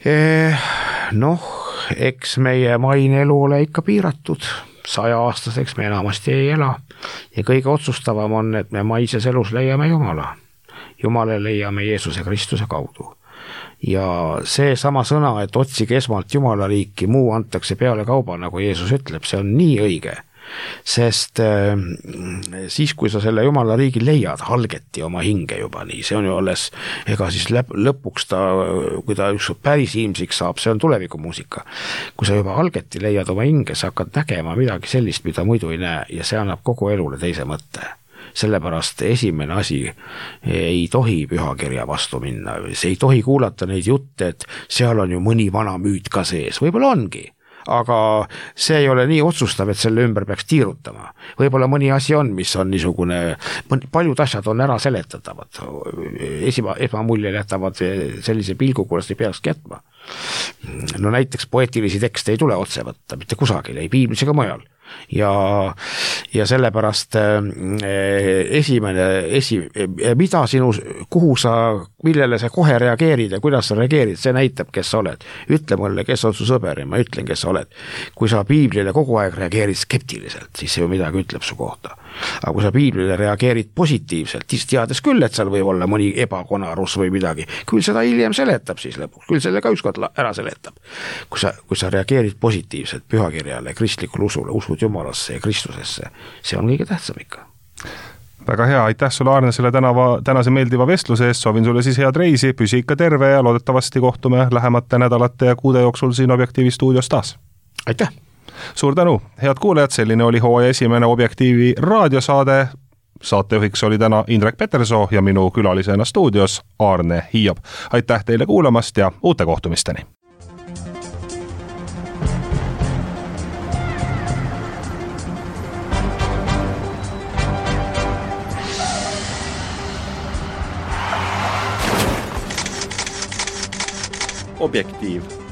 S3: Noh, eks meie maine elu ole ikka piiratud, saja aastaseks me enamasti ei ela ja kõige otsustavam on, et me maises elus leiame Jumala. Jumale leiame Jeesuse Kristuse kaudu. Ja see sama sõna, et otsige esmalt Jumala riiki, muu antakse peale kauba, nagu Jeesus ütleb, see on nii õige. Sest äh, siis, kui sa selle Jumala riigi leiad, halgeti oma hinge juba nii, see on ju alles, ega siis lõp, lõpuks ta, kui ta üks päris ilmsiks saab, see on tulevikumuusika. Kui sa juba halgeti leiad oma hinge, sa hakkad nägema midagi sellist, mida muidu ei näe ja see annab kogu elule teise mõtte. Sellepärast esimene asi ei tohi pühakirja vastu minna, see ei tohi kuulata neid jutte, et seal on ju mõni vana müüt ka sees, võib-olla ongi. Aga see ei ole nii otsustav, et selle ümber peaks tiirutama. Võib-olla mõni asi on, mis on niisugune, paljud asjad on ära seletatavad. Esima, esmamuljel jätavad sellise pilgu, kuidas ei peaks jätma. No näiteks poeetilisi tekste ei tule otse võtta, mitte kusagil, ei piiblis ega mujal. Ja, ja sellepärast esimene, esi, mida sinu, kuhu sa, millele sa kohe reageerid ja kuidas sa reageerid, see näitab, kes sa oled. Ütle mulle, kes on su sõber ja ma ütlen, kes sa oled. Kui sa piiblile kogu aeg reageerid skeptiliselt, siis see ju midagi ütleb su kohta. Aga kui sa piiblile reageerid positiivselt, siis teades küll, et seal võib olla mõni ebakonarus või midagi, küll seda hiljem seletab siis lõpuks, küll selle ka ükskord ära seletab. Kui sa, kui sa reageerid positiivselt pühakirjale, kristlikule usule, usud Jumalasse ja Kristusesse, see on kõige tähtsam ikka.
S2: Väga hea, aitäh sulle Aarne selle tänava, tänase meeldiva vestluse eest, soovin sulle siis head reisi, püsi ikka terve ja loodetavasti kohtume lähemate nädalate ja kuude jooksul siin Objektiivi stuudios taas.
S3: Aitäh!
S2: Suur tänu, head kuulajad, selline oli hooaja esimene Objektiivi raadiosaade. Saatejuhiks oli täna Indrek Petersoo ja minu külalisena stuudios Aarne Hiiop. Aitäh teile kuulamast ja uute kohtumisteni!
S1: Objektiiv.